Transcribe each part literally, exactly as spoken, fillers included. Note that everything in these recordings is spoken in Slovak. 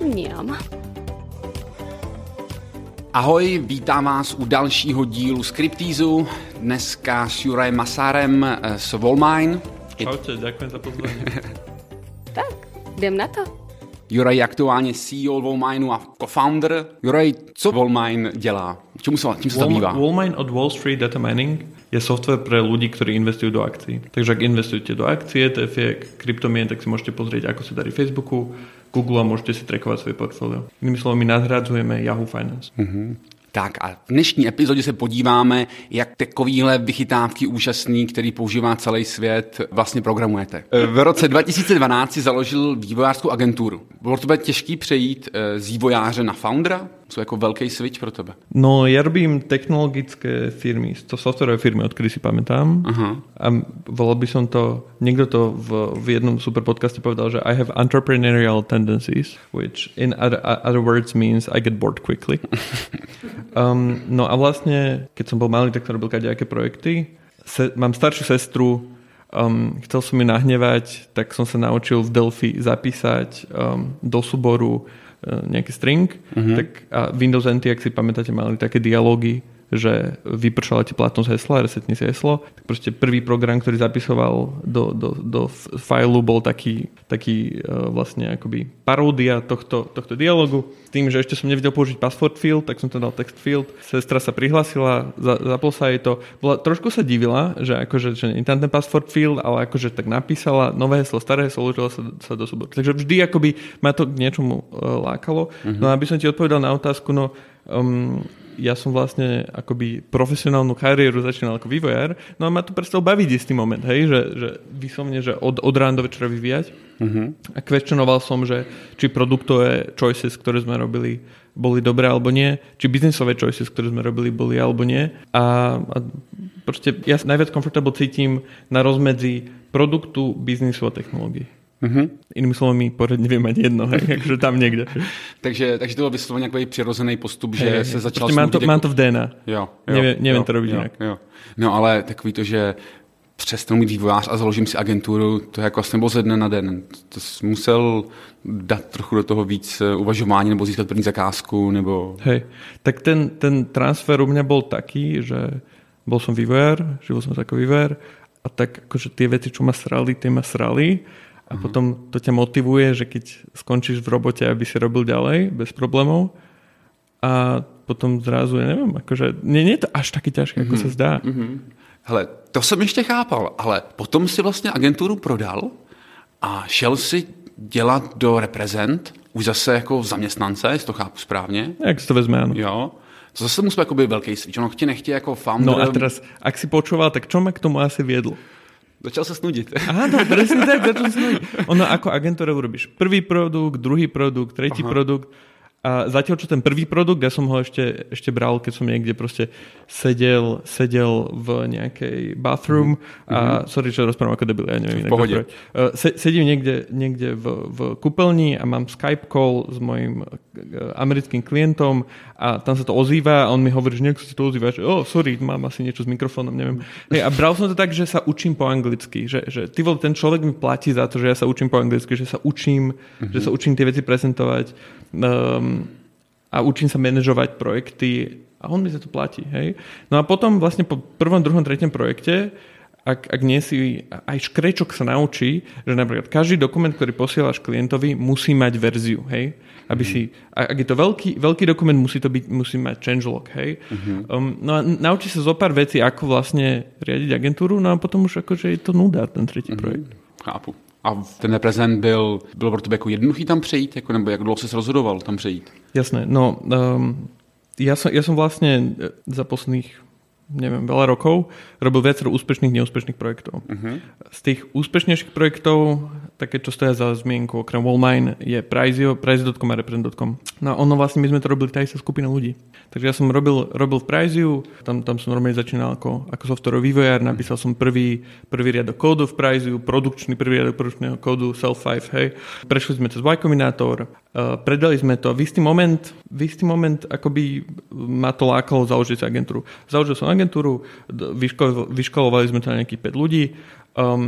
mňam. Ahoj, vítám vás u dalšího dílu Skriptízu. Dneska s Jurajem Masárem z Wallmine. Čaute, ďakujem za pozvanie. Tak, jdem na to. Juraj je aktuálně C E O Wallmineu a co-founder. Juraj, co Wallmine dělá? Čemu sa, čím sa zabýva? Wallmine od Wall Street Data Mining je software pre ľudí, ktorí investujú do akcií. Takže ak investujete do akcie, é té efiek, kryptomien, tak si môžete pozrieť, ako sa darí Facebooku, Google a môžete si trackovať svoje portfólio. Inými slovami, nahradzujeme Yahoo Finance. Uh-huh. Tak a v dnešní epizodě se podíváme, jak takovýhle vychytávky úžasný, který používá celý svět, vlastně programujete. V roce dva tisíce dvanáct si založil vývojářskou agenturu. Bylo to těžký přejít z vývojáře na foundera? Sú jako veľký switch pro tebe? No, ja robím technologické firmy, to softwarové firmy, odkedy si pamätám. Uh-huh. A volal by som to, niekto to v, v jednom super podcaste povedal, že I have entrepreneurial tendencies, which in other, other words means I get bored quickly. um, no a vlastne, keď som bol malý, tak som robil kadejaké projekty. Se, mám staršiu sestru, um, chcel som ju nahnevať, tak som sa naučil v Delphi zapísať um, do súboru nejaký string, uh-huh. tak a Windows N T, ak si pamätáte, mali také dialógy, že vypršala ti platnosť hesla, resetni si heslo, tak proste prvý program, ktorý zapisoval do, do, do failu, bol taký, taký uh, vlastne akoby paródia tohto, tohto dialógu. S tým, že ešte som nevedel použiť password field, tak som to dal text field. Sestra sa prihlásila, za, zapol sa jej to. Bola, trošku sa divila, že akože že nie ten password field, ale akože tak napísala nové heslo, staré heslo, uložila sa, sa do súboru. Takže vždy akoby ma to k niečomu uh, lákalo. Uh-huh. No aby som ti odpovedal na otázku, no um, ja som vlastne akoby profesionálnu kariéru začínal ako vývojár, no a ma to prestal baviť istý moment, hej, že, že vyslovne, že od, od rána do večera vyvíjať. Uh-huh. A questionoval som, že či produktové choices, ktoré sme robili, boli dobré alebo nie, či biznisové choices, ktoré sme robili, boli alebo nie. A, a proste ja najviac comfortable cítim na rozmedzi produktu, biznisu a technológií. Uh-huh. Inými slovami, pořád neviem mať jedno, hej, akože tam niekde. takže, takže to byl vysloveně nějaký přirozený postup, že hej, se hej. začal... Mám to, jako... mám to v dé en á. Jo, jo, neviem neviem jo, to robiť jo, inak. Jo. No ale takový to, že přestanu být vývojář a založím si agenturu, to je jako vlastně bylo ze dne na den. To jsi musel dát trochu do toho víc uvažování nebo získat první zakázku, nebo... Hej, tak ten, ten transfer u mňa bol taký, že bol som vývojár, žil som ako vývojár a tak akože tie veci, čo ma srali, tie ma srali. A uh-huh. potom to ťa motivuje, že keď skončíš v robote, aby si robil ďalej, bez problémov. A potom zrazu, ja neviem, akože nie, nie je to až taký ťažké, uh-huh. ako sa zdá. Uh-huh. Hele, to jsem ještě chápal, ale potom si vlastně agenturu prodal a šel si dělat do Reprezent, už zase jako zaměstnance, jestli to chápu správně. Jak si to vezme, áno. Jo. To zase musí být velký switch, ono chtě nechtě jako founder. No a teraz, ak si počúval, tak čo ma k tomu asi viedlo? Začal sa snúdiť. Áno, presne tak, začal sa snúdiť. Ono ako agentúra urobíš prvý produkt, druhý produkt, tretí Aha. produkt a zatiaľ, čo ten prvý produkt, ja som ho ešte, ešte bral, keď som niekde proste sedel, sedel v nejakej bathroom mm-hmm. a sorry, čo rozprávam ako debil, ja neviem inak rozprávať. Se, sedím niekde, niekde v, v kúpeľni a mám Skype call s mojim americkým klientom a tam sa to ozýva a on mi hovorí, že nejak si to ozýva, že oh, sorry, mám asi niečo s mikrofónom, neviem. Hej, a bral som to tak, že sa učím po anglicky, že, že ty vole, ten človek mi platí za to, že ja sa učím po anglicky, že sa učím, mm-hmm. že sa učím tie veci prezentovať um, a učím sa manažovať projekty a on mi za to platí. Hej? No a potom vlastne po prvom, druhom, treťom projekte ak, ak nie si, aj škrečok sa naučí, že napríklad každý dokument, ktorý posielaš klientovi, musí mať verziu, hej? Aby mm. si, ak je to veľký, veľký dokument, musí to byť, musí mať changelog, hej? Mm-hmm. Um, no a naučí sa zo pár vecí, ako vlastne riadiť agentúru, no a potom už akože je to nuda, ten tretí mm-hmm. projekt. Chápu. A ten Reprezent byl, bylo pro tebe jako jednoduchý tam přejít? Jako, nebo jak dlouho jsi rozhodoval tam přejít? Jasné, no um, ja, som, ja som vlastne za posledných neviem, veľa rokov robil viacero úspešných, neúspešných projektov. Uh-huh. Z tých úspešnejších projektov, také, čo stoja za zmienku, okrem Wallmine, je Prizeo, Prizeo bodka com a Reprezent bodka com. No ono vlastne, my sme to robili tá istá skupina ľudí. Takže ja som robil, robil v Prizeo, tam, tam som normálne začínal ako, ako softwarový vývojár, napísal som prvý, prvý riadok kódu v Prizeo, produkčný prvý riadok produkčného kódu, Self päť, hej. Prešli sme cez Y Combinator, uh, predali sme to. V istý moment, v istý moment akoby ma to lákalo založiť agentúru. Založil som agentúru, vyško, vyškolovali sme to na nejakých päť ľudí um,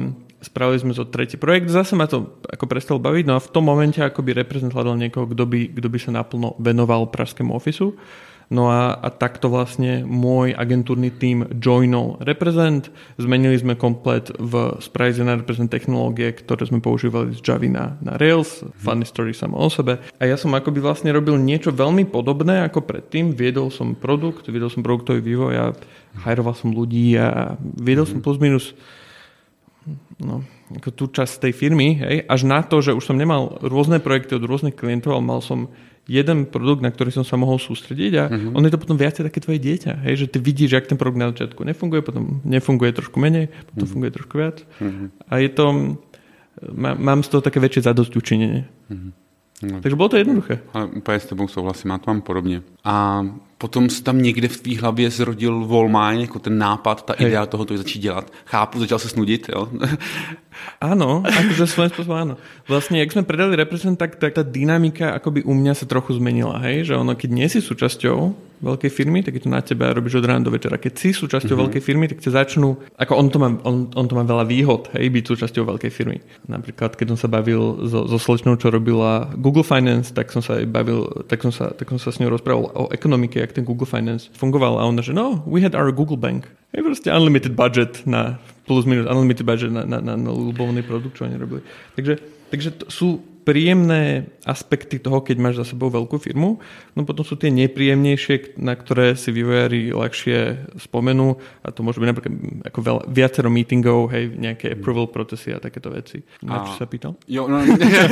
spravili sme to tretí projekt, zase ma to ako prestalo baviť, no a v tom momente akoby reprezent hľadal niekoho, kto by, kto by sa naplno venoval pražskému ofisu. No a, a takto vlastne môj agentúrny tím joinol reprezent. Zmenili sme komplet v Spravize na reprezent technológie, ktoré sme používali z Javy na, na Rails. Funny story samo o sebe. A ja som akoby vlastne robil niečo veľmi podobné ako predtým. Viedol som produkt, viedol som produktový vývoj a hajroval som ľudí a viedol som plus minus no, ako tú časť tej firmy, hej, až na to, že už som nemal rôzne projekty od rôznych klientov, ale mal som jeden produkt, na ktorý som sa mohol sústrediť a uh-huh. on je to potom viacej také tvoje dieťa, hej, že ty vidíš, jak ten produkt na začiatku nefunguje, potom nefunguje trošku menej, potom uh-huh. funguje trošku viac uh-huh. a je to, má, mám z toho také väčšie zadosť učinenie. Uh-huh. No. Takže bylo to jednoduché. Ale úplně s tebou souhlasím, já to mám podobně. A potom se tam někde v tvý hlavě zrodil Volmine, jako ten nápad, ta Hej. idea toho, to začít dělat. Chápu, začal se snudit, jo? Áno, akože svojím spôsobom áno. Vlastne, jak sme predali reprezent, tak, tak tá dynamika akoby u mňa sa trochu zmenila, hej? Že ono, keď nie si súčasťou veľkej firmy, tak je to na teba a robíš od rána do večera. Keď si súčasťou mm-hmm. veľkej firmy, tak ťa začnú, ako on to má, on, on to má veľa výhod, hej, byť súčasťou veľkej firmy. Napríklad, keď som sa bavil so, so slečnou, čo robila Google Finance, tak som sa bavil, tak som sa, tak som sa s ňou rozprával o ekonomike, jak ten Google Finance fungoval a ona, že no, we had our Google Bank. Je proste unlimited budget na plus minus unlimited budget na, na, na, na ľubovný produkt, čo oni robili. Takže, takže to sú príjemné aspekty toho, keď máš za sebou veľkú firmu, no potom sú tie nepríjemnejšie, na ktoré si vývojári ľahšie spomenú a to môže byť napríklad ako veľa, viacero meetingov, hej, nejaké approval procesy a takéto veci. Na čo sa pýtal? Jo, no,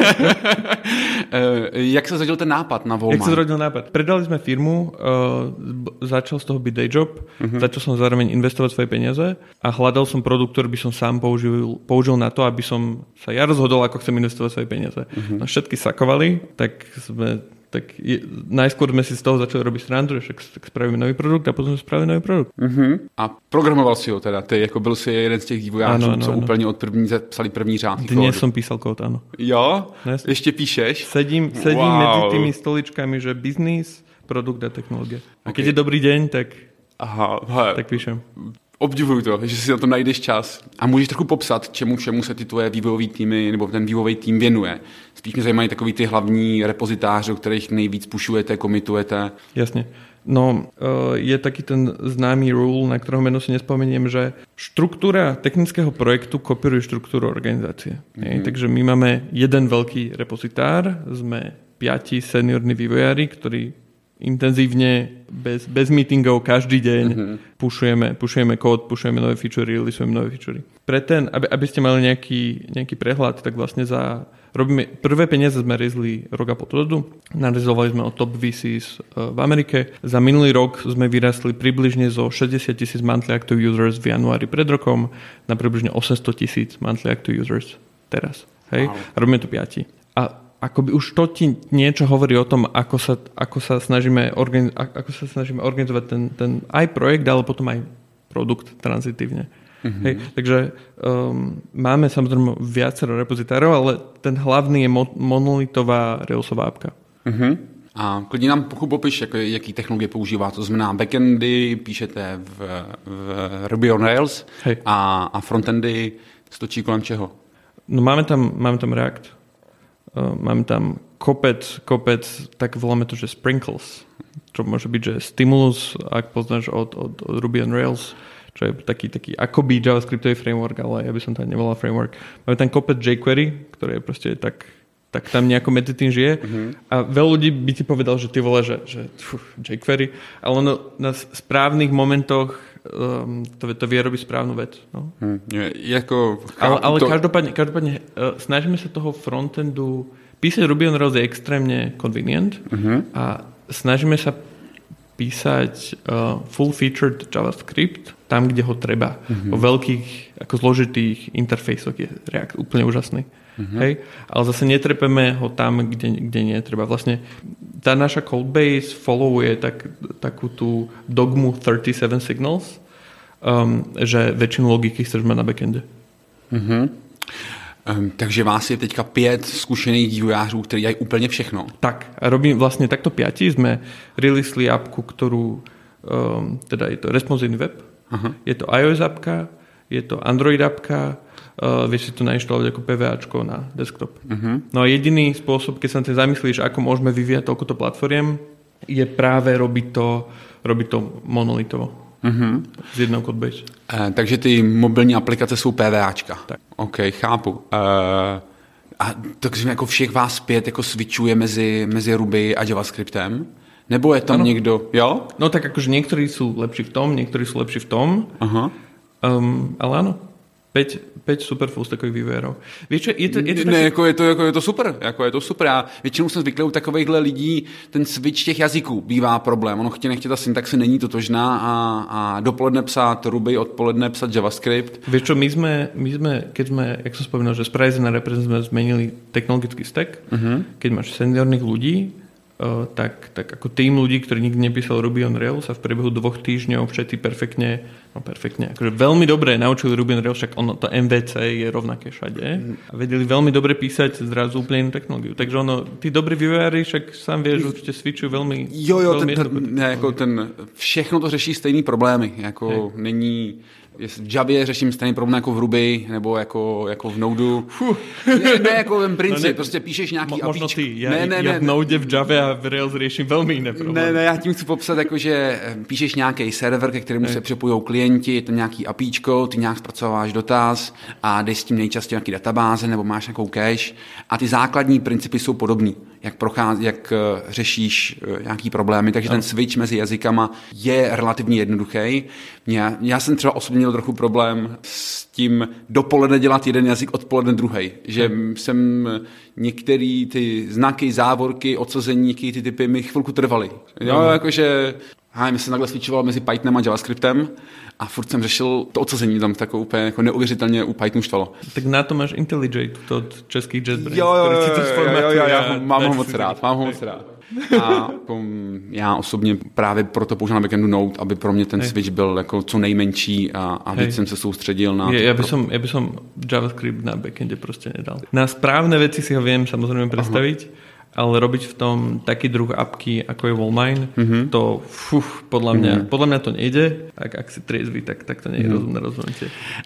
jak sa zrodil ten nápad na Volmine? Jak sa zrodil nápad? Predali sme firmu, uh, začal z toho byť day job, uh-huh. začal som zároveň investovať svoje peniaze a hľadal som produkt, ktorý by som sám použil, použil na to, aby som sa ja rozhodol, ako chcem investovať svoje peniaze. Uh-huh. No všetky sakovali, tak sme tak je, najskôr sme si z toho začali robiť srandu, že však tak spravíme nový produkt a potom sme spravili nový produkt. Uh-huh. A programoval si ho teda, ty jako byl si jeden z těch vývojářů, co ano. úplně od první psali první řádky kódu. Dnes som písal kód, áno. Jo? Dnes. Ještě píšeš? Sedím, sedím wow. medzi tými stoličkami, že biznis, produkt a technológia. A keď okay. je dobrý deň, tak, Aha, hele. tak píšem. Obdivuju to, že si na to najdeš čas. A můžeš trochu popsat, čemu všemu se ty tvoje vývojové týmy nebo ten vývojový tým věnuje. Spíš mě zajímají takový ty hlavní repozitáře, o kterých nejvíc pušujete, komitujete. Jasne. No, je taký ten známy rule, na ktorého meno si nespomeniem, že štruktúra technického projektu kopíruje štruktúru organizácie. Mm-hmm. Takže my máme jeden veľký repozitár, sme piati seniorní vývojári, ktorí intenzívne, bez, bez meetingov, každý deň uh-huh. pušujeme, pušujeme kód, pušujeme nové featurey, releaseujeme nové featurey. Pre ten, aby, aby ste mali nejaký, nejaký prehľad, tak vlastne za robíme, prvé peniaze sme rezli rok a pol dozadu, narizovali sme od top vé cés v Amerike. Za minulý rok sme vyrastli približne zo šesťdesiat tisíc monthly active users v januári pred rokom na približne osemsto tisíc monthly active users teraz. Hej? Wow. A robíme to piati. A akoby už to ti niečo hovorí o tom, ako sa, ako sa, snažíme, organiz- ako sa snažíme organizovať ten, ten aj projekt, ale potom aj produkt tranzitívne. Mm-hmm. Hej, takže um, máme samozrejme viacero repozitárov, ale ten hlavný je mo- monolitová Railsová apka. Mm-hmm. A klidně nám popiš, jak, jaký technologie používá. To znamená backendy, píšete v, v Ruby on Rails a, a frontendy stočí kolem čeho? No máme tam, máme tam React. Uh, máme tam kopec, kopec, tak voláme to, že sprinkles, čo môže byť, že stimulus, ak poznáš od, od, od Ruby on Rails, čo je taký, taký akoby JavaScriptový framework, ale ja by som to nevolal framework. Máme tam kopec jQuery, ktoré je proste tak, tak tam nejako medzi tým žije. Mm-hmm. A veľa ľudí by ti povedal, že ty vole, že, že fú, jQuery, ale ono na správnych momentoch um, to, to vie robiť správnu vec. No. Hmm, je, jako, ale ale to... každopádne, každopádne uh, snažíme sa toho frontendu písať Ruby on Rails je extrémne convenient mm-hmm. a snažíme sa písať uh, full-featured JavaScript tam, kde ho treba. Mm-hmm. O veľkých, ako zložitých interfejsoch je React úplne úžasný. Mm-hmm. Hej? Ale zase netrepeme ho tam, kde, kde nie treba. Vlastne tá naša codebase followuje tak, takú tú dogmu thirty-seven signals, um, že väčšinu logiky chceš mať na backende. Mm-hmm. Um, takže vás je teďka pět zkušených vývojářů, ktorí dají úplně všechno. Tak, a robím vlastne takto piati. Sme releasli appku, ktorú um, teda je to responsívny web, uh-huh. je to iOS appka, je to Android appka, uh, vieš si to nainštalovať ako PVAčko na desktop. Uh-huh. No a jediný spôsob, keď sa na tým zamyslíš, ako môžeme vyvíjať toľkoto platformiem, je práve robiť to, robiť to monolitovo. Uh-huh. Z jednou codebase. Uh, takže ty mobilní aplikace jsou PVAčka. Tak. OK, chápu. Uh, a takže jako všech vás pět jako switchuje mezi, mezi Ruby a JavaScriptem? Nebo je tam ano. někdo, jo? No tak akože niektorí sú lepší v tom, niektorí sú lepší v tom. Aha. Um, ale áno, päť, päť super fullstackových vývojárov. Víš čo, je to, je to ne, taky... jako je to, jako je to super, jako je to super. Já většinou jsem zvyklý u takovýchhle lidí, ten switch těch jazyků bývá problém. Ono chtě nechtě, ta syntaxe není totožná a, a dopoledne psát Ruby, odpoledne psát JavaScript. Vieš čo, my sme, my sme keď sme, jak som spomínal, že z Prize na Represent sme zmenili technologický stack, uh-huh. keď máš seniorných ľudí, Uh, tak, tak ako tým ľudí, ktorí nikdy nepísal Ruby on Rails a v priebehu dvoch týždňov všetci perfektne, no perfektne, akože veľmi dobre naučili Ruby on Rails, však ono, to em vé cé je rovnaké všade a vedeli veľmi dobre písať zrazu úplne inú technológiu. Takže ono, tí dobrí vývojári, však sám vieš, určite switchujú veľmi... Jo, jo, veľmi ten, ten, ne, jako ten, všechno to řeší stejný problémy, jako hey. není... V Javě řeším stejný problém jako v Ruby, nebo jako, jako v Node. Ne, ne jako v princip, no ne, prostě píšeš nějaký mo, možno apíčko. ty, ja, ne, ne, ja ne, v Node, v Javě a v Rails rieším velmi jiné problémy. Ne, ne, já tím chci popsat, jako, že píšeš nějaký server, ke kterému ne. se připojou klienti, je to nějaký apíčko, ty nějak zpracováváš dotaz a jdeš s tím nejčastěji nějaký databáze, nebo máš nějakou cache a ty základní principy jsou podobný, jak, prochází, jak řešíš nějaký problémy, takže no. ten switch mezi jazykama je relativně jednoduchý. Já, já jsem třeba osobně měl trochu problém s tím dopoledne dělat jeden jazyk, odpoledne druhej. Že hmm. jsem některé ty znaky, závorky, odsazení, některé ty typy mi chvilku trvaly. Jo, hmm. jakože já jsem takhle switchoval mezi Pythonem a JavaScriptem a furt jsem řešil to odsazení tam takovou úplně jako neuvěřitelně u Pythonu štvalo. Tak na to máš IntelliJ, to od českých JetBrains. Jo, jo, jo, jo, jo, jo, já mám ho moc rád, mám ho moc rád. A já osobně právě proto používám na backendu Node, aby pro mě ten Hej. switch byl jako co nejmenší a, a víc jsem se soustředil na... Ja, ja, by som, ja by som JavaScript na backende proste nedal. Na správne veci si ho viem samozrejme predstaviť, Aha. ale robiť v tom taký druh apky, ako je Wallmine, mm-hmm. to fuf, podľa mňa, mm-hmm. podľa mňa to nejde. Ak, ak si triezvy, tak, tak to nie je mm-hmm. rozumné rozhodnutie.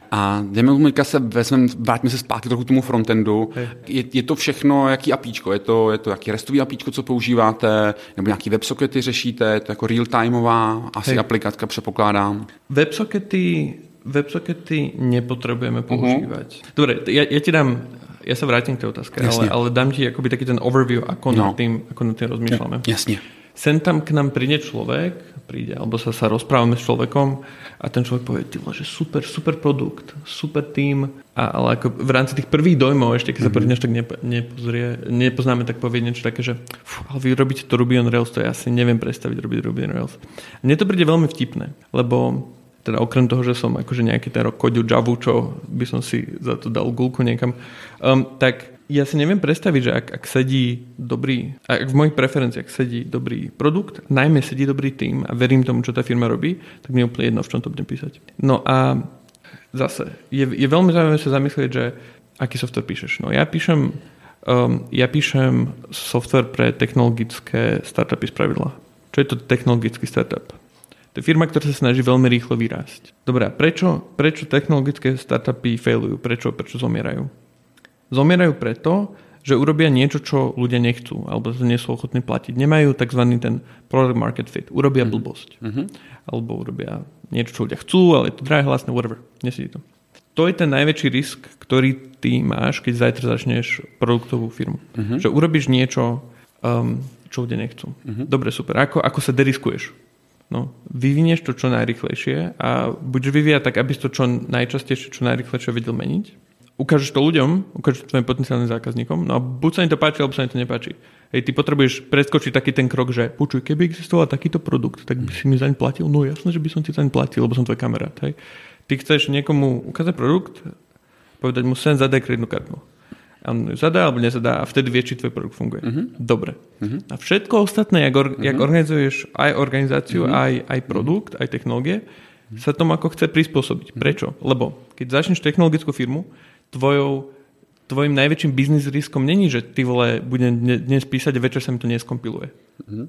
A jdeme se vezmeme, vrátíme se zpátky trochu k tomu frontendu. Je, je to všechno, jaký apíčko? Je to, je to jaký restový apíčko, co používáte? Nebo nějaký websockety řešíte? Je to jako real-timeová asi Hej. aplikatka, předpokládám. Websockety, websockety nepotrebujeme používať. Uh-huh. Dobre, ja, ja ti dám ja sa vrátim k tej otázke, ale, ale dám ti akoby taký ten overview, ako, no. nad, tým, ako nad tým rozmýšľame. Jasne. Sem tam k nám príde človek, príde, alebo sa, sa rozprávame s človekom a ten človek povie, ty že super, super produkt, super tým, a, ale ako v rámci tých prvých dojmov, ešte keď sa prvý tak nepo, nepozrie, nepoznáme, tak povie niečo také, že fú, ale vy robíte to Ruby on Rails, to ja si neviem predstaviť robiť Ruby on Rails. Mne to príde veľmi vtipné, lebo teda okrem toho, že som akože nejaký ten rok kodil Javu, čo by som si za to dal gulku niekam, um, tak ja si neviem predstaviť, že ak, ak sedí dobrý, ak v mojich preferenciách sedí dobrý produkt, najmä sedí dobrý tým a verím tomu, čo tá firma robí, tak mi je úplne jedno, v čom to budem písať. No a zase, je, je veľmi zaujímavé sa zamyslieť, že aký software píšeš. No ja píšem, um, ja píšem software pre technologické startupy spravidla. Čo je to technologický startup? To je firma, ktorá sa snaží veľmi rýchlo vyrásť. Dobre, prečo, prečo technologické startupy failujú? Prečo, prečo zomierajú? Zomierajú preto, že urobia niečo, čo ľudia nechcú, alebo nie sú ochotní platiť. Nemajú tzv. Ten product market fit. Urobia mm-hmm. blbosť. Mm-hmm. Alebo urobia niečo, čo ľudia chcú, ale je to drahé, hlasné, whatever. Nesedí to. To je ten najväčší risk, ktorý ty máš, keď zajtra začneš produktovú firmu. Mm-hmm. Že urobíš niečo, um, čo ľudia nechcú. Mm-hmm. Dobre, super. Ako, ako sa deriskuješ? No, vyvinieš to čo najrychlejšie a budeš vyvíjať tak, aby si to čo najčastejšie, čo najrychlejšie vedel meniť. Ukážeš to ľuďom, ukážeš to tvojim potenciálnym zákazníkom, no a buď sa im to páči, alebo sa im to nepáči. Hej, ty potrebuješ preskočiť taký ten krok, že počuj, keby existoval takýto produkt, tak by si mi zaň platil? No jasné, že by som ti zaň platil, lebo som tvoj kamarát. Hej. Ty chceš niekomu ukázať produkt, povedať mu sem zadaj kreditnú kartu. A on ju zadá alebo nezadá a vtedy vie, či tvoj produkt funguje. Uh-huh. Dobre. Uh-huh. A všetko ostatné, jak, or, uh-huh. jak organizuješ aj organizáciu, uh-huh. aj, aj produkt, aj technológie, uh-huh. sa tomu ako chce prispôsobiť. Uh-huh. Prečo? Lebo keď začneš technologickú firmu, tvojou, tvojim najväčším biznis riskom není, že ty vole, budem dnes písať a večer sa mi to neskompiluje. Uh-huh.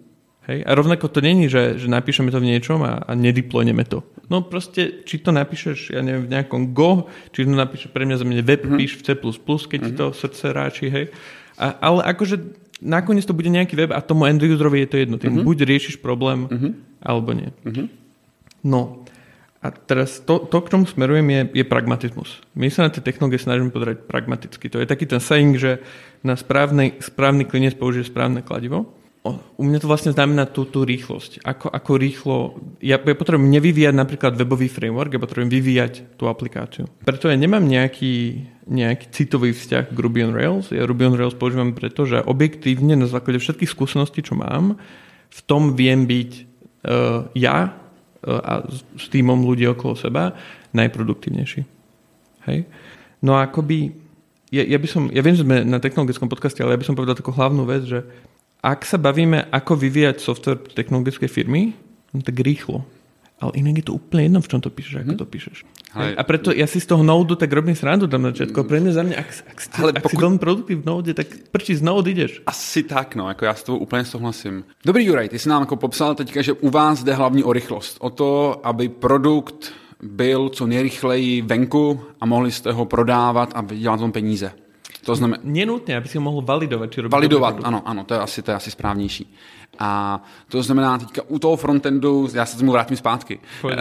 Hej? A rovnako to není, že, že napíšeme to v niečom a, a nedeployneme to. No proste, či to napíšeš, ja neviem, v nejakom Go, či to napíšeš pre mňa za mňa web, mm-hmm. píš v C plus plus, keď mm-hmm. ti to srdce ráči, hej. A, ale akože nakoniec to bude nejaký web a tomu end userovi je to jedno. Ty mm-hmm. buď riešiš problém, mm-hmm. alebo nie. Mm-hmm. No, a teraz to, to, k čomu smerujem, je, je pragmatizmus. My sa na tie technológie snažíme pozerať pragmaticky. To je taký ten saying, že na správny, správny klinec použije správne kladivo. U mňa to vlastne znamená tú, tú rýchlosť. Ako, ako rýchlo... Ja, ja potrebujem nevyvíjať napríklad webový framework, ja potrebujem vyvíjať tú aplikáciu. Preto ja nemám nejaký, nejaký citový vzťah k Ruby on Rails. Ja Ruby on Rails používam preto, že objektívne na základe všetkých skúseností, čo mám, v tom viem byť uh, ja uh, a s týmom ľudí okolo seba najproduktívnejší. Hej? No a akoby... Ja, ja, by som, ja viem, že sme na technologickom podcaste, ale ja by som povedal takú hlavnú vec, že ak sa bavíme, ako vyvíjať software technologické firmy, no tak rýchlo. Ale inak je to úplne jedno, v čom to píšeš, ako to píšeš. Ale... A preto ja si z toho Node tak robím srandu tam na začiatku. Pre mňa za mňa, ak, ak, si, ak pokud... si veľmi produktívny v Node, tak prčí z Node ideš. Asi tak, no, jako já s tobou úplně souhlasím. Dobrý, Juraj, ty jsi nám jako popsal teďka, že u vás jde hlavně o rychlost. O to, aby produkt byl co nejrychleji venku a mohli jste ho prodávat a vydělat vám peníze. To znamená... Nenutně, aby si ho mohl validovat. Či validovat, ano, ano, to je asi, to je asi správnější. A to znamená teďka u toho frontendu, já se tomu vrátím zpátky,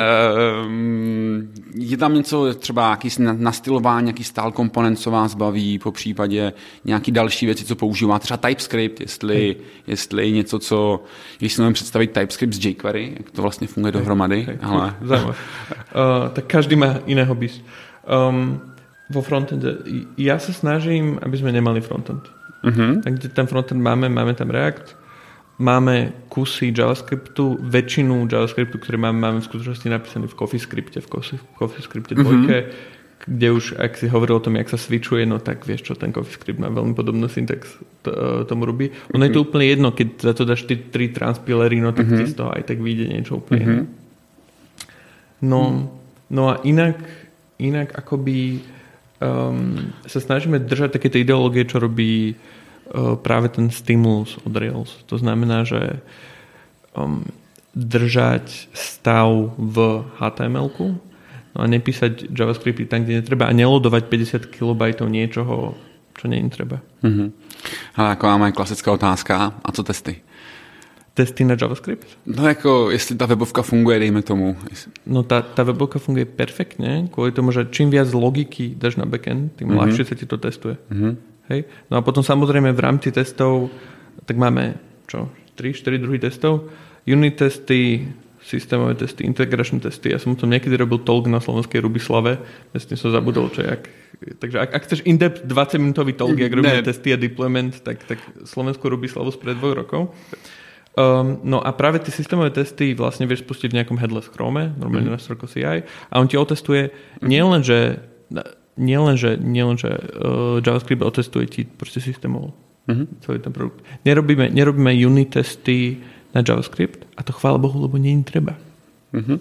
ehm, je tam něco třeba nějaký nastylování, nějaký style komponent, co vás baví, po případě nějaký další věci, co používáte, třeba TypeScript, jestli, jestli něco, co, když si můžeme představit TypeScript z jQuery, jak to vlastně funguje hej, dohromady. Hej, ale... uh, tak každý má iné hobby. Um, vo frontende. Ja sa snažím, aby sme nemali frontend. Uh-huh. Tak, kde ten frontend máme, máme tam React, máme kusy JavaScriptu, väčšinu JavaScriptu, ktoré máme, máme v skutočnosti napísaný v CoffeeScripte, v CoffeeScripte dvojke, uh-huh. kde už, ak si hovoril o tom, jak sa switchuje, no tak vieš čo, ten CoffeeScript má veľmi podobný syntax t- tomu Ruby. Ono uh-huh. je to úplne jedno, keď za to dáš ty tri transpilery, no tak uh-huh. ti z toho aj tak vyjde niečo úplne uh-huh. iné. No, no a inak, inak akoby Um, sa snažíme držať takéto ideológie, čo robí uh, práve ten stimulus od Rails. To znamená, že um, držať stav v há té em elku, no a nepísať JavaScripty tam, kde netreba a nelodovať päťdesiat kilobajtov niečoho, čo nie je treba. Mm-hmm. Ale jako máme klasická otázka. A co testy? Testy na JavaScript? No jako, jestli ta webovka funguje, dejme tomu. No tá, tá webovka funguje perfektne, kvôli tomu, že čím viac logiky dáš na backend, tým mm-hmm. ľahšie sa ti to testuje. Mm-hmm. Hej? No a potom samozrejme v rámci testov tak máme čo? tri štyri druhy testov. Unit testy, systémové testy, integračné testy. Ja som o tom niekedy robil talk na slovenskej Rubyslave. Ja s tým som zabudol, čo jak... Takže ak, ak chceš in-depth dvadsaťminútový talk, jak robíme testy a deployment, tak, tak slovenskú Rubyslavu spred dvoch rokov. Um, no a práve tie systémové testy vlastne vieš spustiť v nejakom headless Chrome, normálne mm. na stroko C I, a on ti otestuje nielen, že, nielen, že, nielen, že uh, JavaScript otestuje ti proste systémovo mm-hmm. celý ten produkt. Nerobíme, nerobíme unit testy na JavaScript a to chvála Bohu, lebo nie je treba. Mm-hmm.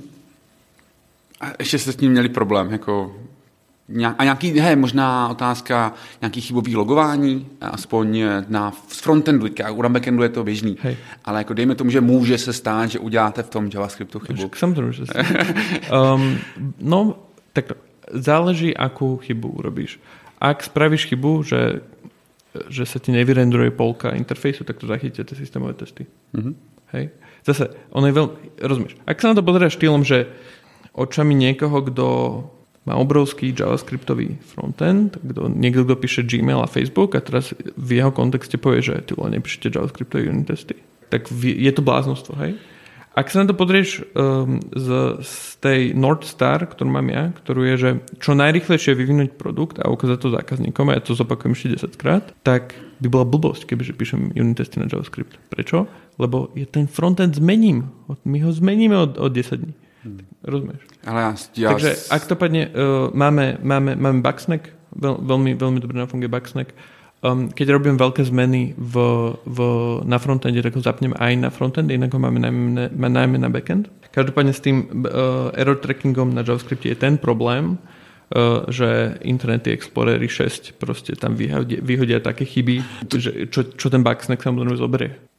A ešte ste s tím měli problém, jako... A nějaký, hej, možná otázka, nějaký chybový logování, aspoň na z frontendu, u backendu je to běžný. Hej. Ale jako dejme tomu, že může se stát, že uděláte v tom JavaScriptu chybu. Samozřejmě, že um, no, tak to, záleží, akú chybu urobíš. Ak spravíš chybu, že, že sa ti nevyrendruje polka interfejsu, tak to zachytíte tie systémové testy. Mm-hmm. Hej. Zase, ono je veľmi, rozumieš, ak sa na to pozeráš štýlom, že očami niekoho, kto má obrovský JavaScriptový frontend, kdo, niekto, kto píše Gmail a Facebook a teraz v jeho kontexte povie, že ty len nepíšete JavaScriptové unit testy. Tak je to bláznostvo, hej? Ak sa na to podrieš um, z, z tej North Star, ktorú mám ja, ktorú je, že čo najrýchlejšie vyvinúť produkt a ukázať to zákazníkom, a ja to zopakujem ešte desaťkrát, tak by bola blbosť, kebyže píšem unit testy na JavaScript. Prečo? Lebo je ten frontend zmením. My ho zmeníme od, od desať dní. Hmm. Rozumieš? Ale ja, ja... Takže ak to padne, uh, máme, máme, máme Bugsnack, veľ, veľmi, veľmi dobre nám funguje Bugsnack. Um, keď robím veľké zmeny v, v, na frontende, tak ho zapnem aj na frontend, inak ho máme najmä, najmä na backend. Každopádne s tým uh, error trackingom na JavaScripte je ten problém, uh, že Internet Explorer šesť proste tam vyhodia, vyhodia také chyby, že, čo, čo ten Bugsnack samozrejme zoberie.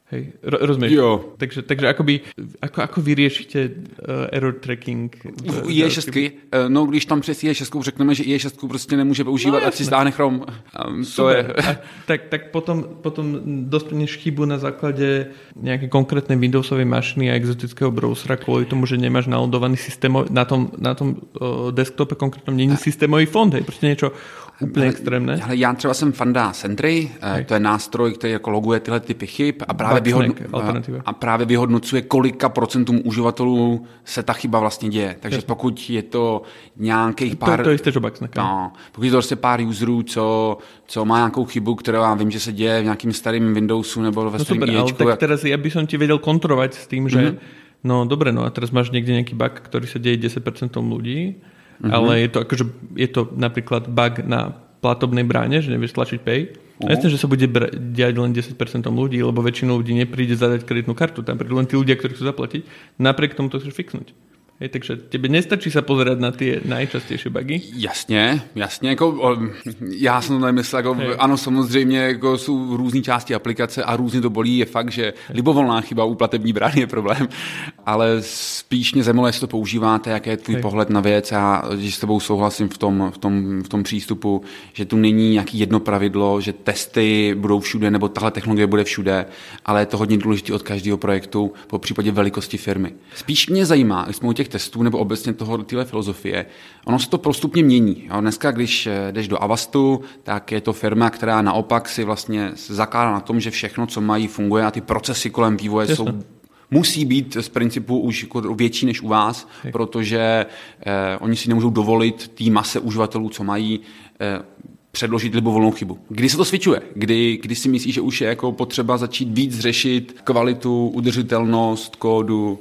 Hej, ro- rozumieš? Jo. Takže, takže akoby, ako, ako vyriešite uh, error tracking? V í é šest, no když tam přes í é šest řekneme, že í é šest prostě nemůže používat, no, ať si stáhne Chrome. Um, to je... A, tak, tak potom, potom dostaneš chybu na základe nejakej konkrétnej Windowsovej mašiny a exotického browsera kvôli tomu, že nemáš naladovaný systémový, na tom, na tom uh, desktope konkrétnom není systémový fond, hej, proste niečo úplně extrémné. Ale já třeba jsem fanda Sentry, hej. To je nástroj, který jako loguje tyhle typy chyb a právě, vyhodno, a právě vyhodnocuje, kolika procentům uživatelů se ta chyba vlastně děje. Takže Jasne. pokud je to nějakých pár... To, to jste, že Bugsnack. No, pokud je to prostě pár userů, co, co má nějakou chybu, kterou já vím, že se děje v nějakým starým Windowsu nebo ve no starým super, IEčku. Ale tak teraz ja by som ti vedel kontrolovať s tým, že mm-hmm. no dobre, no a teraz máš niekde nejaký bug, ktorý sa deje desať percent ľudí, mm-hmm. ale je to akože, je to napríklad bug na platobnej bráne, že nevieš tlačiť Pay. Uh-huh. Jasne, že sa bude br- diať len desať percent ľudí, lebo väčšinu ľudí nepríde zadať kreditnú kartu, tam prídu len tí ľudia, ktorí chcú zaplatiť. Napriek tomu to chceš fixnúť. Hej, takže tebe nestačí sa pozerať na tie najčastejšie bugy? Jasně, jasně. Jako, já jsem to nemyslel, jako, ano, samozřejmě jako jsou různé části aplikace a různě to bolí. Je fakt, že libovolná chyba u platební brány je problém, ale spíš mě zajímalo, jestli to používáte, jaký je tvůj Hej. pohled na věc a že s tebou souhlasím v tom, v, tom, v tom přístupu, že tu není nějaký jedno pravidlo, že testy budou všude nebo tahle technologie bude všude, ale je to hodně důležité od každého projektu, po případě velikosti firmy. Spíš mě zajímá, když jsme u těch testů nebo obecně toho téhle filozofie. Ono se to postupně mění. Jo. Dneska, když jdeš do Avastu, tak je to firma, která naopak si vlastně zakládá na tom, že všechno, co mají, funguje a ty procesy kolem vývoje Jasne. jsou musí být z principu už jako větší než u vás, tak. protože eh, oni si nemůžou dovolit té mase uživatelů, co mají, eh, předložit libovolnou chybu. Kdy se to switchuje? Kdy, kdy si myslíš, že už je jako potřeba začít víc řešit kvalitu, udržitelnost kódu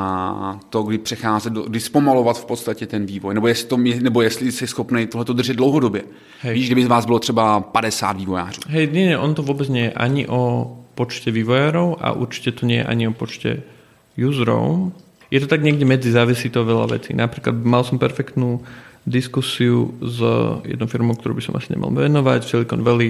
a to, kdy přecházet, do, kdy zpomalovat v podstatě ten vývoj, nebo jestli, to, nebo jestli jsi schopný tohleto držet dlouhodobě. Hej. Víš, kdyby z vás bylo třeba padesát vývojářů. Hej, nie, nie, on to vôbec nie je ani o počte vývojárov a určite to nie je ani o počte userov. Je to tak niekde medzi, závisí to veľa vecí. Napríklad mal som perfektnú diskusiu s jednou firmou, ktorú by som asi nemal venovať, Silicon Valley.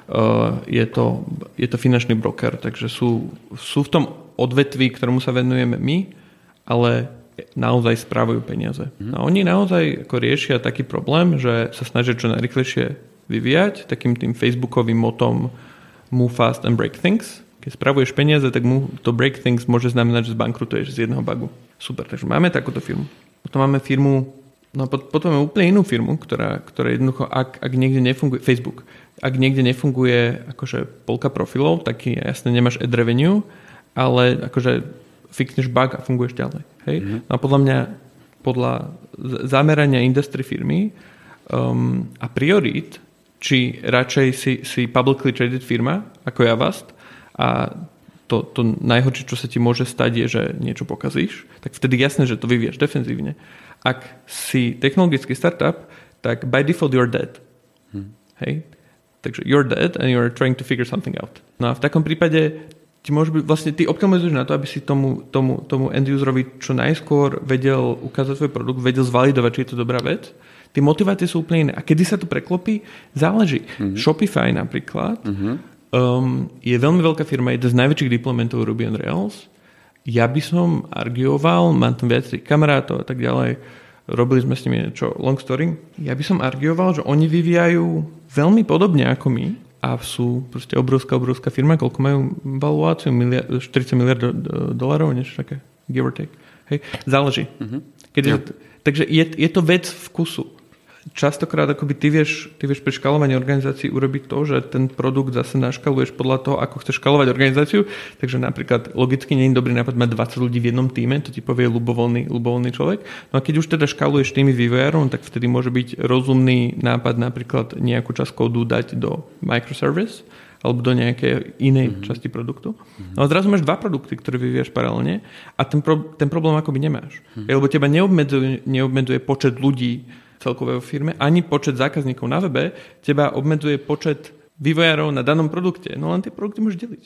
Uh, je, to, je to finančný broker, takže sú, sú v tom odvetví, ktorému sa venujeme my, ale naozaj správajú peniaze. Mm. A oni naozaj ako riešia taký problém, že sa snažia čo najrychlejšie vyvíjať, takým tým facebookovým motom move fast and break things. Keď spravuješ peniaze, tak to break things môže znamenať, že zbankrutuješ z jedného bugu. Super, takže máme takúto firmu. Potom máme firmu, no potom máme úplne inú firmu, ktorá, ktorá jednoducho, ak, ak niekde nefunguje, Facebook, ak niekde nefunguje akože polka profilov, tak jasne nemáš ad revenue, ale akože fixneš bug a funguješ ďalej. Hej? Mm-hmm. No a podľa mňa, podľa zamerania industry firmy um, a priorít, či radšej si, si publicly traded firma, ako Avast, a to, to najhoršie, čo sa ti môže stať, je, že niečo pokazíš, tak vtedy jasné, že to vyvíjaš defenzívne. Ak si technologický startup, tak by default you're dead. Mm. Hej? Takže you're dead and you're trying to figure something out. No a v takom prípade ti môže byť, vlastne ty optimalizuješ na to, aby si tomu, tomu, tomu end-userovi čo najskôr vedel ukázať svoj produkt, vedel zvalidovať, či je to dobrá vec. Tie motivácie sú úplne iné. A kedy sa to preklopí, záleží. Mm-hmm. Shopify napríklad mm-hmm. um, je veľmi veľká firma, jeden z najväčších deploymentov Ruby on Rails. Ja by som argioval, mám tam viacerých kamarátov a tak ďalej, robili sme s nimi niečo long story. Ja by som argioval, že oni vyvíjajú veľmi podobne ako my, a sú proste obrovská, obrovská firma, koľko majú valuáciu, miliard, štyridsať miliard dolárov, niečo také, give or take. Hej, záleží. Mm-hmm. Keď je, takže je, je to vec vkusu. Častokrát akoby ty vieš, ty vieš pri škalovaní organizácií urobiť to, že ten produkt zase naškaluješ podľa toho, ako chceš škalovať organizáciu. Takže napríklad logicky nie je dobrý nápad mať dvadsať ľudí v jednom týme, to ti povie ľubovoľný, ľubovoľný človek. No a keď už teda škaluješ tými vývojárom, tak vtedy môže byť rozumný nápad napríklad nejakú časť kódu dať do microservice alebo do nejakej inej mm-hmm. časti produktu. No a zrazu máš dva produkty, ktoré vyvíjaš paralelne a ten, pro, ten problém akoby nemáš. Mm-hmm. Lebo teba neobmedzuje, neobmedzuje počet ľudí celkového firme, ani počet zákazníkov na webe, teba obmedzuje počet vývojárov na danom produkte. No len tie produkty môžeš deliť.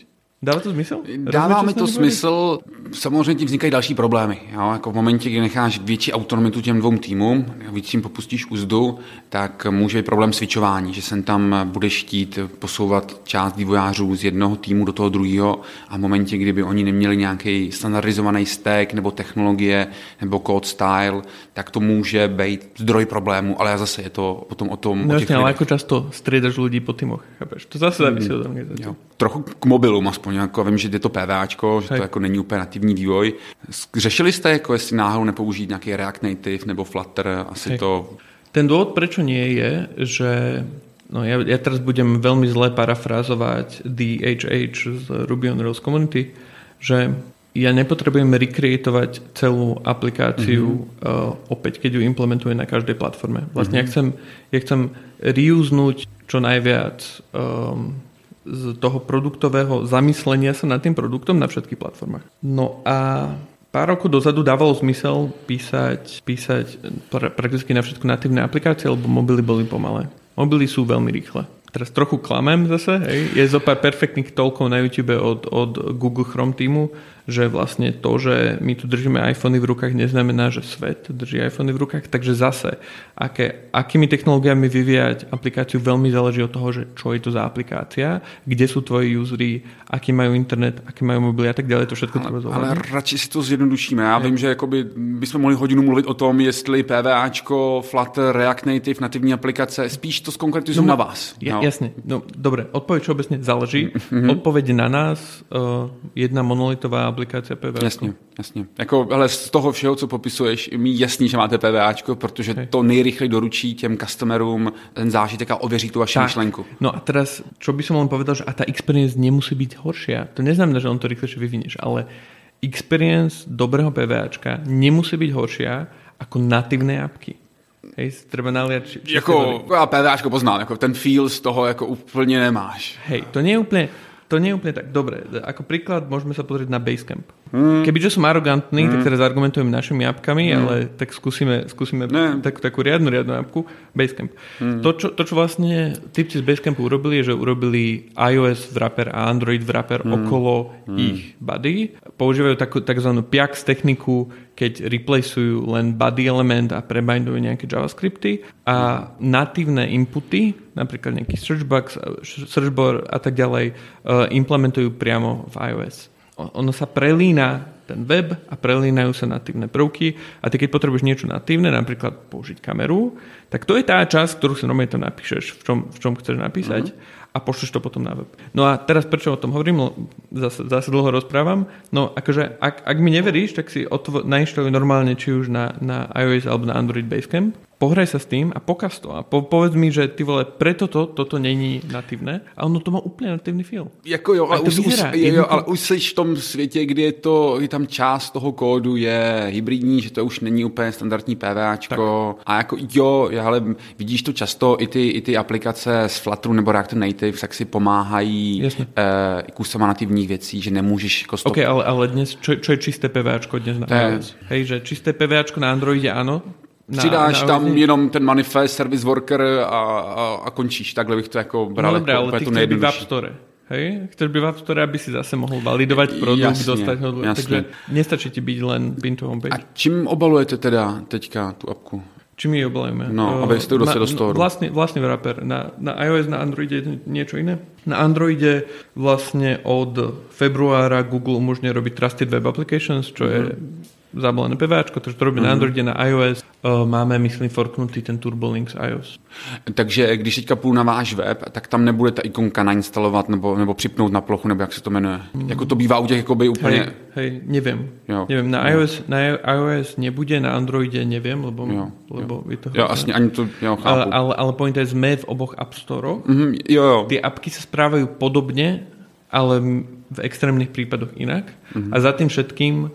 Dává to smysl? Dává mi to smysl, samozřejmě tím vznikají další problémy. Jo? Jako v momentě, kdy necháš větší autonomitu těm dvou týmům, víc jim popustíš úzdu, tak může být problém switchování, že sem tam budeš chtít posouvat část vývojářů z jednoho týmu do toho druhého a v momentě, kdyby oni neměli nějaký standardizovaný stack nebo technologie nebo code style, tak to může být zdroj problému, ale zase je to potom o tom... No o těch jasne, ale ako často striedaš ľudí po týmoch, chápeš? To zase závisí od organizácie. Trochu k mobilům aspoň, jako vím, že je to PVAčko, že Hej. to jako není úplně nativní vývoj. Řešili jste, jako jestli náhodou nepoužít nějaký React Native nebo Flutter, asi Hej. to... Ten dôvod, prečo nie je, že... No ja, ja teraz budem veľmi zle parafrázovať D H H z Ruby on Rails Community, že ja nepotrebujem recreatovať celú aplikáciu mm-hmm. uh, opäť, keď ju implementujem na každej platforme. Vlastne mm-hmm. ja chcem, ja chcem reuznúť čo najviac um, z toho produktového zamyslenia sa nad tým produktom na všetkých platformách. No a pár rokov dozadu dávalo zmysel písať, písať pr- prakticky na všetko natívne aplikácie, lebo mobily boli pomalé. Mobily sú veľmi rýchle. Teraz trochu klamem zase, hej. Je zo pár perfektných toľkov na YouTube od, od Google Chrome týmu, že vlastne to, že my tu držíme iPhony v rukách, neznamená, že svet drží iPhony v rukách. Takže zase, aké, akými technológiami vyvíjať aplikáciu, veľmi záleží od toho, že čo je to za aplikácia, kde sú tvoji usery, aký majú internet, aký majú mobily a tak ďalej. To všetko treba zohľadniť. Ale radši si to zjednodušíme. Já vím, že jakoby bychom mohli hodinu mluvit o tom, jestli PVAčko, Flutter, React Native, nativní aplikace, spíš to skonkretizujem no, na vás. Ja, jasne. No, dobre, odpoveď všeobecne záleží. Mm-hmm. Odpoveď na nás, uh, jedna monolitová aplikácia PVAčko. Jasně, jasně. Jako, ale z toho všeho, co popisuješ, mi jasný, že máte PVAčko, protože Hej. to nejrychleji doručí těm customerům ten zážitek a ověří tu vaši tak. myšlenku. No a teraz, čo by som len povedal, že a tá experience nemusí byť horšia. To neznamená, že on to rýchlejšie vyvinieš, ale experience dobrého PVAčka nemusí byť horšia ako natívne apky. Hej, treba naliať... Jako, já PVAčko poznám, jako ten feel z toho jako úplně nemáš. Hej, to nie je úplne... To nie je úplne tak. Dobre, ako príklad môžeme sa pozrieť na Basecamp. Hmm. Kebyže som arogantný, hmm. tak teraz argumentujem našimi apkami, hmm. ale tak skúsime, skúsime tak, takú riadnu, riadnu apku. Basecamp. Hmm. To, čo, to, čo vlastne typci z Basecampu urobili, je, že urobili iOS wrapper a Android wrapper hmm. okolo hmm. ich body. Používajú takú takzvanú P I A X techniku, keď replacujú len body element a prebindujú nejaké JavaScripty a natívne inputy, napríklad nejaký searchbox, searchbar a tak ďalej, implementujú priamo v iOS. Ono sa prelína ten web a prelínajú sa natívne prvky a ty keď potrebuješ niečo natívne, napríklad použiť kameru, tak to je tá časť, ktorú si normálne tam napíšeš, v čom, v čom chceš napísať uh-huh. a pošleš to potom na web. No a teraz prečo o tom hovorím, zase, zase dlho rozprávam, no akože ak, ak mi neveríš, tak si otvo- nainštaluj normálne či už na, na iOS alebo na Android Basecamp, pohraj sa s tým a pokaz to. A po, povedz mi, že ty vole, preto to, toto není natívne. A ono to má úplne natívny feel. Jako jo, ale už, už, jo, ale už jsi v tom světě, kdy je to, kdy tam část toho kódu je hybridní, že to už není úplně standardní PVAčko. Tak. A jako jo, ale vidíš to často, i ty, i ty aplikace z Flutteru nebo React Native, tak si pomáhají eh, kusama nativních věcí, že nemůžeš jako stop... OK, ale, ale dnes, čo, čo je čisté PVAčko dnes na iOS? Hej, že čisté PVAčko na Androide áno, Na, Přidáš na tam jenom ten manifest, service worker a, a, a končíš. Takhle bych to jako bral. No dobré, jako, ale ty chceš byť v App Store. Hej? Chceš byť v App Store, aby si zase mohol validovať produkt, jasne, dostať ho. Takže nestačí ti byť len pin to homepage. A čím obalujete teda teďka tú apku? Čím ji obalujeme? No, aby ste dostali do storu. Vlastne, vlastne wrapper. Na, na iOS, na Androide je niečo iné. Na Androide vlastne od februára Google umožňuje robiť Trusted Web Applications, čo je mm-hmm. zabalené PVAčko, takže to robí mm-hmm. na Androide, na iOS. Uh, máme, myslím, forknutý ten TurboLinks iOS. Takže když teďka půjdu na váš web, tak tam nebude ta ikonka nainstalovat nebo, nebo připnout na plochu, nebo jak se to jmenuje. Mm. Jako to bývá u těch jakoby úplně... Hej, hej neviem. Jo. neviem. Na, jo. iOS, na iOS nebude, na Androide neviem, lebo, jo. lebo jo. je to... Jo, jasne, ani to jo, chápu. Ale, ale, ale point je, sme v oboch App Storoch. Mm-hmm, jo, jo. Tie apky sa správajú podobne, ale v extrémnych prípadoch inak. Mm-hmm. A za tým všetkým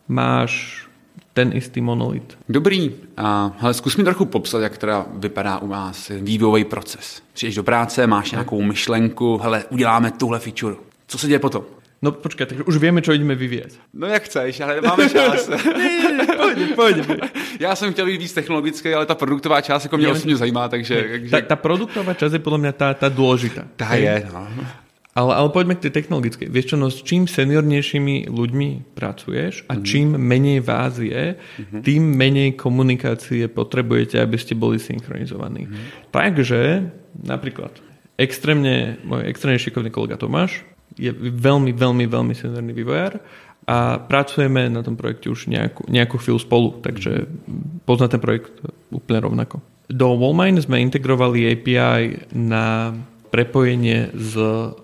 máš ten istý monolit. Dobrý. A hele, zkus mi trochu popsat, jak teda vypadá u vás vývojový proces. Přijdeš do práce, máš nějakou myšlenku, hele, uděláme tuhle feature. Co se děje potom? No počkaj, takže už vieme, čo ideme vyvíjať. No jak chceš, ale máme čas. Pojď, pojď. Já jsem chtěl být víc technologický, ale ta produktová část jako mě osobně zajímá, takže... takže... Ta, ta produktová časť je podľa mňa tá, tá dôležitá. Tá je, no. Ale, ale poďme k tej technologickej. Vieš čo, no s čím seniornejšími ľuďmi pracuješ a mm-hmm. čím menej vás je, mm-hmm. tým menej komunikácie potrebujete, aby ste boli synchronizovaní. Mm-hmm. Takže, napríklad, extrémne, môj extrémne šikovný kolega Tomáš je veľmi, veľmi, veľmi seniorný vývojár a pracujeme na tom projekte už nejakú, nejakú chvíľu spolu, takže pozná ten projekt úplne rovnako. Do Wallmine sme integrovali á pé í na prepojenie z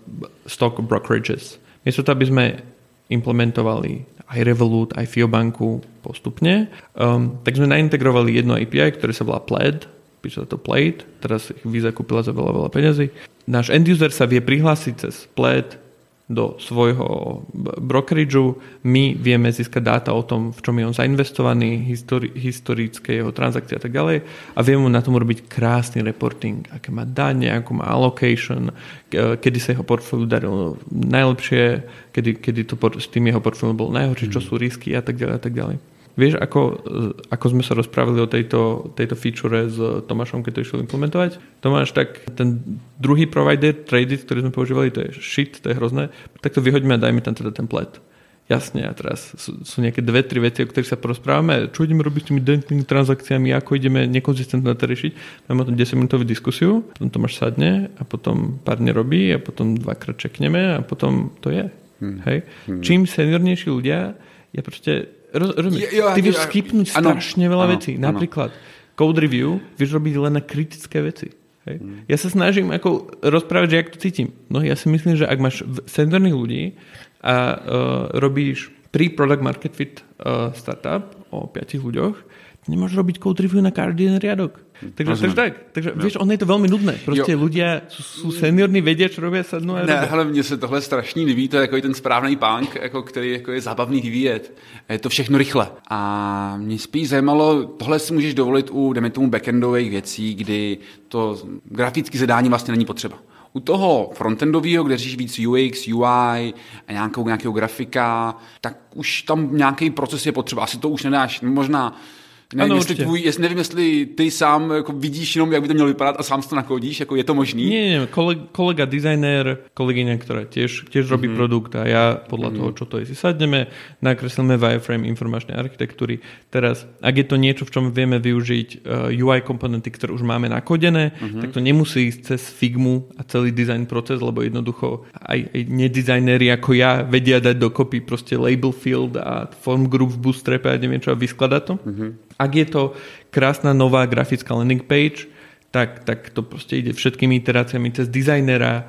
stock brokerages. Miesto to, aby sme implementovali aj Revolut, aj Fiobanku postupne, um, tak sme naintegrovali jedno á pé í, ktoré sa volá Plaid, píše sa to Plaid, teraz ich Visa kúpila za veľa, veľa peniazy. Náš end user sa vie prihlásiť cez Plaid do svojho brokerageu, my vieme získať dáta o tom, v čom je on zainvestovaný, histori- historické jeho transakcie a tak ďalej a vieme mu na tom robiť krásny reporting, aké má dane, akú má allocation, kedy sa jeho portfóliu darilo najlepšie, kedy, kedy to s tým jeho portfóliom bol najhoršie, čo sú risky a tak ďalej a tak ďalej. Vieš, ako, ako sme sa rozprávali o tejto, tejto feature s Tomášom, keď to išiel implementovať? Tomáš, tak ten druhý provider, Tradeit, ktorý sme používali, to je shit, to je hrozné, tak to vyhoďme a dajme tam teda ten plet. Jasne, a teraz sú, sú nejaké dve, tri veci, o ktorých sa porozprávame. Čo ideme robiť s tými dentlými transakciami, ako ideme nekonzistentne to riešiť. Máme o tom desaťminútovú diskusiu, potom Tomáš sadne a potom pár nerobí a potom dvakrát čekneme a potom to je. Hmm. Hej? Hmm. Čím seniornejší ľudia, ja proste Roz, rozumiem, ty vieš skipnúť strašne veľa ano, vecí. Napríklad ano. Code review vieš robiť len na kritické veci. Hej. Mm. Ja sa snažím ako rozprávať, že jak to cítim. No ja si myslím, že ak máš seniorných ľudí a uh, robíš pre-product market fit uh, startup o piatich ľuďoch, nemáš robiť code review na každý jeden riadok. Takže, takže tak. Takže jo. Vieš, ono je to veľmi nudné. Proste jo. Ľudia sú, sú seniorní, vedia, čo robia, sadnú a ne, hele, mně se tohle strašný líbí, to je jako ten správný punk, jako, který jako je zábavný vyvíjet. Je to všechno rychle. A mě spíš zajímalo, tohle si můžeš dovolit u, dejme tomu, backendových věcí, kdy to grafické zadání vlastně není potřeba. U toho frontendového, kde řešíš víc U X, U I a nějakou, nějakého grafika, tak už tam nějaký proces je potřeba. Asi to už nedáš, možná. Nevím, ano, jestli tvůj, jestli, nevím, jestli ty sám jako vidíš jenom, jak by to mělo vypadat a sám si to nakodíš, jako je to možný? Nie, nie, kolega, kolega designer, kolegyňa, ktorá tiež, tiež robí mm-hmm. produkt a ja podľa mm-hmm. toho, čo to je, si sadneme, nakreslíme wireframe informačnej architektúry. Teraz, ak je to niečo, v čom vieme využiť uh, U I komponenty, ktoré už máme nakodené, mm-hmm. tak to nemusí ísť cez Figmu a celý design proces, lebo jednoducho aj, aj nedizajnéri ako ja vedia dať dokopy proste label field a form group v Bootstrape a neviem čo a vyskladať to. Mm-hmm. Ak je to krásna nová grafická landing page, tak, tak to proste ide všetkými iteráciami cez dizajnera.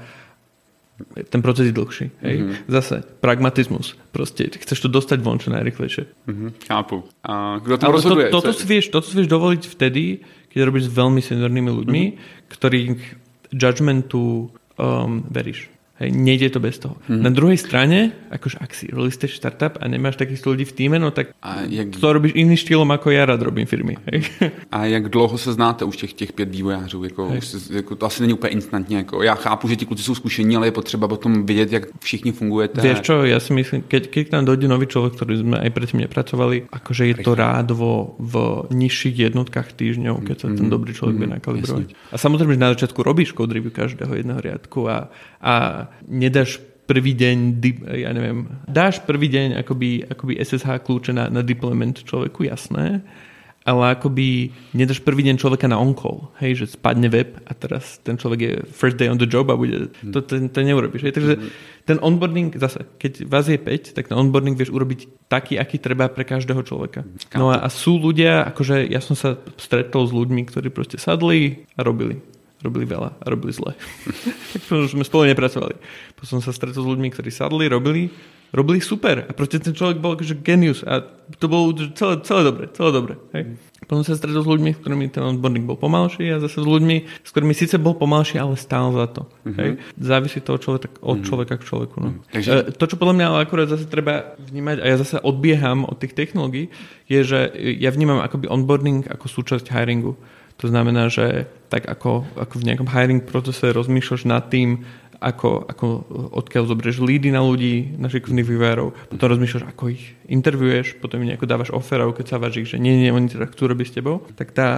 Ten proces je dlhší. Hej? Mm-hmm. Zase, pragmatizmus. Proste chceš to dostať von čo najrychlejšie. Mm-hmm. Chápu. A kto to rozhoduje? To, toto, si vieš, toto si vieš dovoliť vtedy, keď robíš s veľmi seniornými ľuďmi, mm-hmm. ktorých judgmentu um, veríš. Hej, nejde to bez toho. Hmm. Na druhej strane, akože ak si early stage startup a nemáš takýchto ľudí v týme, no tak a jak... to robíš iným štýlom, ako ja rád robím firmy. Hej. A jak dlouho se znáte už těch, těch pět vývojářů? Jako, jako, to asi není úplně instantně. Jako, já chápu, že ti kluci jsou zkušení, ale je potřeba potom vidět, jak všichni fungujete. Vieš čo, ja si myslím, keď, keď tam dojde nový človek, ktorý sme aj predtým nepracovali, akože je to rád vo, v nižších jednotkách týždňov, keď sa ten dobrý človek vie nakalibrovať. A samozrejme, že na začiatku robíš code review každého jedného riadku a, a nedáš prvý deň, ja neviem, dáš prvý deň akoby, akoby es es há kľúče na, na deployment človeku, jasné, ale akoby nedáš prvý deň človeka na on-call, hej, že spadne web a teraz ten človek je first day on the job a bude, to, to, to neurobíš. Hej. Takže ten onboarding, zase, keď vás je päť, tak ten onboarding vieš urobiť taký, aký treba pre každého človeka. No a, a sú ľudia, akože ja som sa stretol s ľuďmi, ktorí proste sadli a robili. Robili veľa a robili zle. Tak sme spolu nepracovali. Potom som sa stretol s ľuďmi, ktorí sadli, robili, robili super. A proste ten človek bol akože genius. A to bolo celé, celé dobre. Celé dobre. Hej. Potom sa stretol s ľuďmi, s ktorými ten onboarding bol pomalší a zase s ľuďmi, s ktorými síce bol pomalší, ale stál za to. Mm-hmm. Hej. Závisí to od človeka, od mm-hmm. človeka k človeku. No. Mm-hmm. Takže... To, čo podľa mňa ale akurát zase treba vnímať, a ja zase odbieham od tých technológií, je, že ja vnímam akoby onboarding ako súčasť hiringu. To znamená, že tak ako, ako v nejakom hiring procese rozmýšľaš nad tým, ako, ako odkiaľ zoberieš lídy na ľudí, na šikovných vývojárov, potom rozmýšľaš, ako ich interviuješ, potom im nejako dávaš offerov, keď sa vážiš, že nie, nie, oni teda chcú robiť s tebou. Tak tá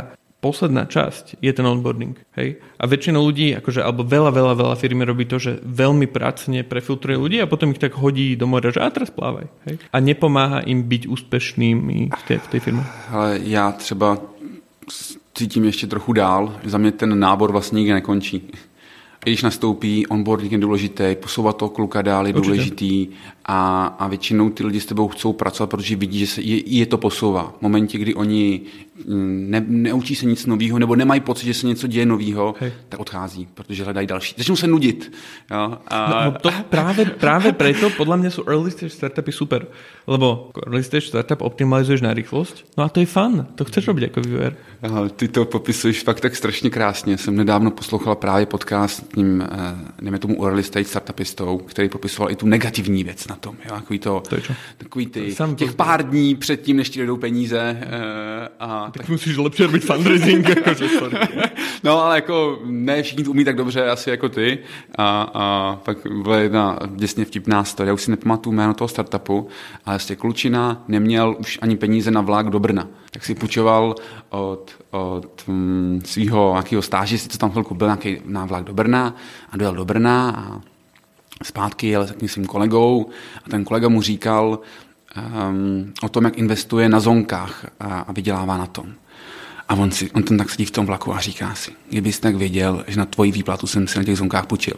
posledná časť je ten onboarding. Hej? A väčšina ľudí, akože, alebo veľa, veľa, veľa firmy robí to, že veľmi pracne prefiltruje ľudí a potom ich tak hodí do mora, že a teraz plávaj. Hej? A nepomáha im byť úspešnými v tej, v tej firme. Ale já třeba cítím ještě trochu dál. Za mě ten nábor vlastně nikdy nekončí. Když nastoupí, onboarding je důležitý, posouvat toho kluka dál je Určitě. důležitý a, a většinou ty lidi s tebou chcou pracovat, protože vidí, že se je, je to posouvá. V momentě, kdy oni ne, neučí se nic nového nebo nemají pocit, že se něco děje nového, tak odchází, protože hledají další. Začnou se nudit. Jo? A... No, to práve, práve preto podľa mňa sú early stage startupy super, lebo early stage startup optimalizuješ na rýchlosť, no a to je fun, to chceš robiť ako vývojář. Ty to popisuješ fakt tak strašně krásně. Jsem nedávno poslouchal právě podcast tím, nevím tomu early stage startupistou, který popisoval i tu negativní věc na tom. Jo? Takový to, to takový ty, Sam těch to... pár dní předtím, než ti jdou peníze. A tak, tak musíš lepšie robiť fundraising. Akože, sorry. No ale jako ne všichni to umí tak dobře asi jako ty. A, a pak byla jedna děsně vtipná story. Já už si nepamatuju jméno toho startupu, ale z těch klučina neměl už ani peníze na vlak do Brna. Tak si půjčoval od, od um, svého nějakého stážisty, co tam chvilku byl, nějaký návlak do Brna a dojel do Brna a zpátky jel s svým kolegou a ten kolega mu říkal um, o tom, jak investuje na zonkách a, a vydělává na tom. A on, si, on ten tak sedí v tom vlaku a říká si, kdybys tak věděl, že na tvoji výplatu jsem si na těch zonkách půjčil.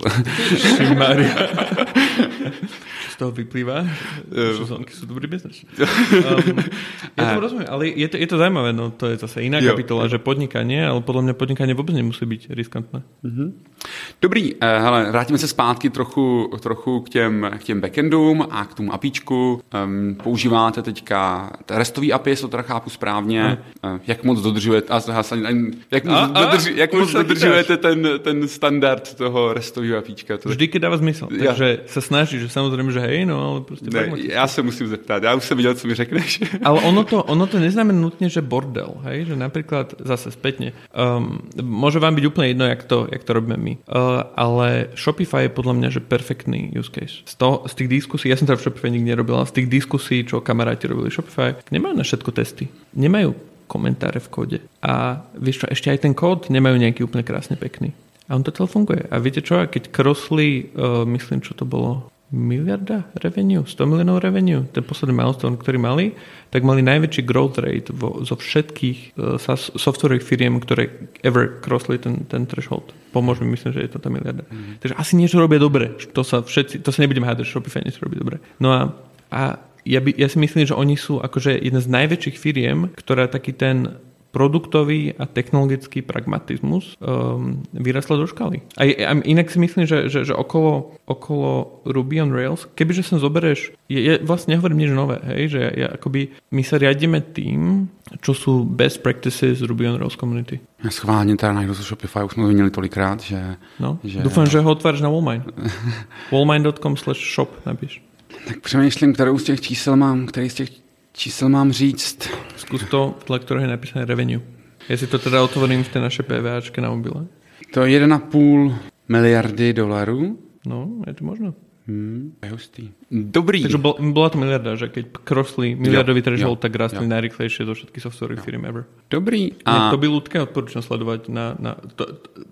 Z toho vyplýva, že zonky sú dobrý biznes. Um, ja to rozumiem, ale je to, je to zaujímavé, no to je zase iná jo, kapitola, jo. Že podnikanie, ale podľa mňa podnikanie vôbec nemusí byť riskantné. Mm-hmm. Dobrý, hele, vrátíme se zpátky trochu, trochu k těm, k těm backendům a k tomu APIčku. Um, používáte teďka restový A P I, jestli to teda chápu správně. Uh, jak moc dodržujete, a, jak moc, a, dodrži, jak moc dodržujete ten, ten standard toho restového APIčka? To... Vždy, keď dáva zmysel. Ja. Takže sa snaží, že samozrejme, že hej, no ale proste... Ne, já se musím zeptat, já už jsem viděl, co mi řekneš. Ale ono to, ono to neznamená nutne, že bordel, hej, že napríklad zase spätne, um, môže vám byť úplne jedno, jak to, jak to robíme my, uh, ale Shopify je podľa mňa, že perfektný use case. Z, toho, z tých diskusí, ja som teda v Shopify nikdy nerobil, ale z tých diskusí, čo kamaráti robili Shopify, nemajú na všetko testy. Nemajú komentáre v kóde. A vieš čo, ešte aj ten kód nemajú nejaký úplne krásne pekný. A on to celé funguje. A viete čo, keď crossli, uh, myslím, čo to bolo, miliarda revenue, sto miliónov revenue, ten posledný milestone, ktorý mali, tak mali najväčší growth rate vo, zo všetkých uh, softwarových firiem, ktoré ever crossli ten, ten threshold. Pomôž mi, myslím, že je to tá miliarda. Mm. Takže asi niečo robia dobre. To sa všetci, to sa nebudem hádať, že Shopify niečo robí dobre. No a, a ja, by, ja si myslím, že oni sú akože jedna z najväčších firiem, ktorá taký ten produktový a technologický pragmatizmus um, vyrastla do škály. A, a inak si myslím, že, že, že okolo, okolo Ruby on Rails, kebyže sem zoberieš, ja, ja vlastne nehovorím nič nové, hej, že ja, ja akoby my sa riadíme tým, čo sú best practices Ruby on Rails community. Ja schválne teda najdu zo Shopify, už sme to vinili tolikrát, že... No, že... dúfam, že ho otváraš na Wallmine. wallmine dot com slash shop napíš. Tak přemýšlím, kterou z těch čísel mám, který z těch čísel mám říct. Skús to, v ktorého je napísané revenue. Ja si to teda otvorím v tej našej PVAčke na mobile. To je jeden a půl miliardy dolarů. No, je to možno. Hmm, je hustý. Dobrý. Takže bol, bola to miliarda, že keď crossli miliardový threshold, tak rastli najrýchlejšie do všetkých softwarových firm ever. Dobrý. A... To by ľudské odporúčam sledovať na... na to,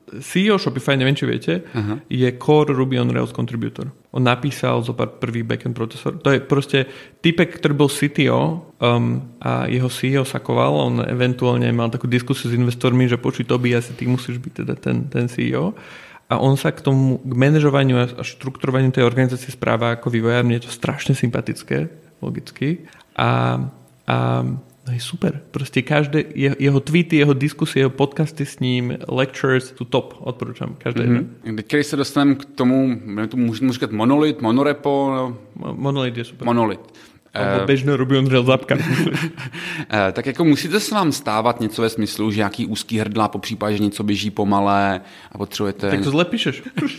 C E O Shopify, neviem, či viete, Aha. je core Ruby on Rails contributor. On napísal zo pár prvých backend procesor. To je proste typek, ktorý bol C T O um, a jeho C E O sakoval. On eventuálne mal takú diskusiu s investormi, že počuj, Toby, asi ty musíš byť teda ten, ten C E O. A on sa k tomu, k manažovaniu a štruktúrovaniu tej organizácie správa ako vývojár. Mne je to strašne sympatické, logicky. A, a no je super. Proste každé, jeho, jeho tweety, jeho diskusie, jeho podcasty s ním, lectures sú top. Odporúčam. Každé mm-hmm. Keď sa dostanem k tomu, môžem říkať monolit, monorepo. Monolit je super. Monolit. Alebo bežné Ruby on Rails zapka. Tak jako musíte se vám stávat něco ve smyslu, že nějaký úzký hrdla, po případě, že něco běží pomalé a potřebujete... Tak to zle píšeš.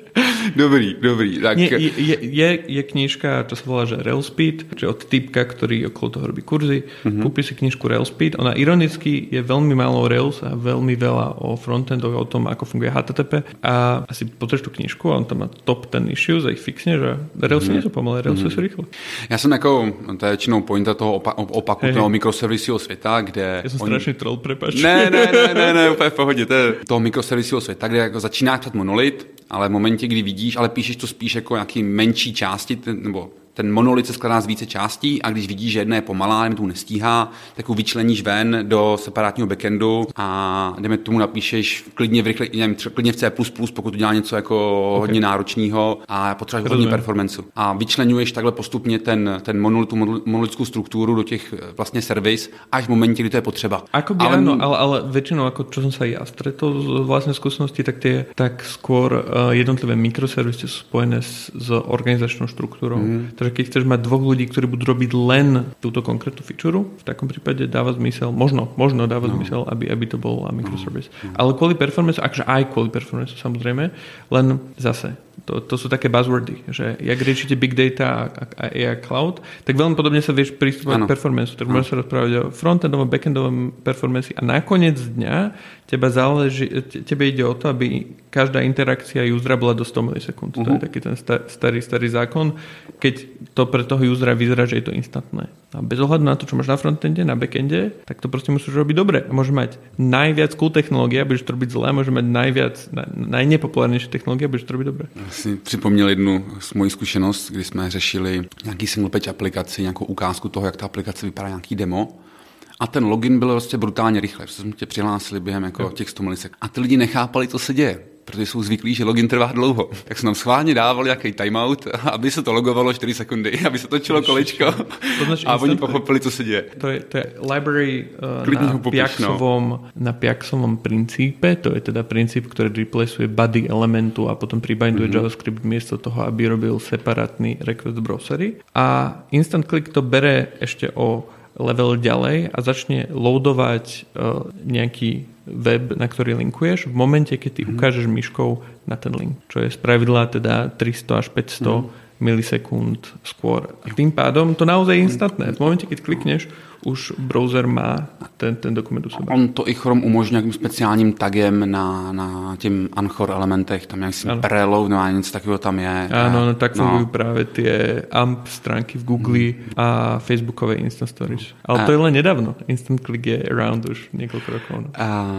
Dobrý, dobrý. Tak... Nie, je, je, je knižka, čo sa volá, že Railspeed, že od typka, ktorý okolo toho robí kurzy. Mm-hmm. Kúpi si knižku Railspeed. Ona ironicky je veľmi málo o Rails a veľmi veľa o frontendoch, o tom, ako funguje há té té pé. A asi potrebuješ tú knižku a on tam má top ten issues a ich fixne, že Railsy mm-hmm. nie sú pomalé, Railsy mm-hmm. sú rýchle. Já jsem jako, to je většinou pointa toho opa- opaku hey, toho mikroservisového světa, kde... Já jsem oni... strašný troll, prepáč. Ne, ne, ne, ne, ne, úplně v pohodě. To je toho mikroservisového světa, kde jako začíná psat monolit, ale v momentě, kdy vidíš, ale píšeš to spíš jako nějaký menší části, ten, nebo ten monolit se skládá z více částí a když vidíš, že jedna je pomalá, jdeme tomu nestíhá, tak ji vyčleníš ven do separátního backendu a jdeme tomu napíšeš klidně v, rychle, nevím, klidně v C plus plus, pokud udělá něco jako okay. hodně náročného a potřebuješ hodně performanceu. A vyčleňuješ takhle postupně ten, ten monolit, tu monolitskou strukturu do těch vlastně servis až v momentě, kdy to je potřeba. Akoby ale áno, ale, ale väčšinou, ako čo som sa ja stretol z vlastnej skúsenosti, tak tie tak skôr uh, jednotlivé mikroservisy sú spojené s, s organizačnou štruktúrou. Mm. Takže keď chceš mať dvoch ľudí, ktorí budú robiť len túto konkrétnu feature, v takom prípade dáva zmysel, možno, možno dáva no. zmysel, aby, aby to bol microservice. No. Ale kvôli performance, akže aj kvôli performance, samozrejme, len zase, to, to sú také buzzwordy, že jak riešite big data a, a á í cloud, tak veľmi podobne sa vieš prístupovať k performance. Tak môžeš sa rozprávať o frontendovom, backendovom performance a nakoniec dňa teba záleží, tebe ide o to, aby každá interakcia usera bola do sto milisekúnd. Uh-huh. To je taký ten starý, starý zákon. Keď to pre toho usera vyzerá, že je to instantné. A bez ohľadu na to, čo máš na frontende, na backende, tak to proste musíš robiť dobre. A môže mať najviac cool technológie, a budeš to robiť zle, a môže mať najviac, najnepopulárnejšie technológie, a budeš to robiť dobre. Já si připomněl jednu z mojí zkušenost, kdy jsme řešili nějaký single page aplikaci, nějakou ukázku toho, jak ta aplikace vypadá, nějaký demo. A ten login byl prostě brutálně rychle, protože jsme tě přihlásili během jako těch sto milisekund. A ty lidi nechápali, co se děje, protože jsou zvyklí, že login trvá dlouho. Tak jsme nám schválně dávali nějaký timeout, aby se to logovalo čtyři sekundy, aby se točilo kolečko a oni pochopili, co se děje. To je, to je library uh, na, Piaxovom, na Piaxovom princípe, to je teda princíp, ktorý replaceuje body elementu a potom pribinduje mm-hmm. JavaScript miesto toho, aby robil separátny request browsery. A Instant Click to bere ešte o level ďalej a začne loadovať uh, nejaký web, na ktorý linkuješ v momente, keď ty mm. ukážeš myškou na ten link, čo je spravidla teda tristo až päťsto mm. milisekúnd skôr. A tým pádom to naozaj je instantné. V momente, keď klikneš, už browser má ten, ten dokument u sebe. On to i Chrome umožňuje nějakým speciálním tagem na, na těm Anchor elementech, tam jak si preload, no a něco takového tam je. Áno, no tak fungujú no. práve tie A M P stránky v Google mm. a Facebookové Instant Stories. Ale a... to je len nedávno. Instant Click je around už niekoľko rokov. No.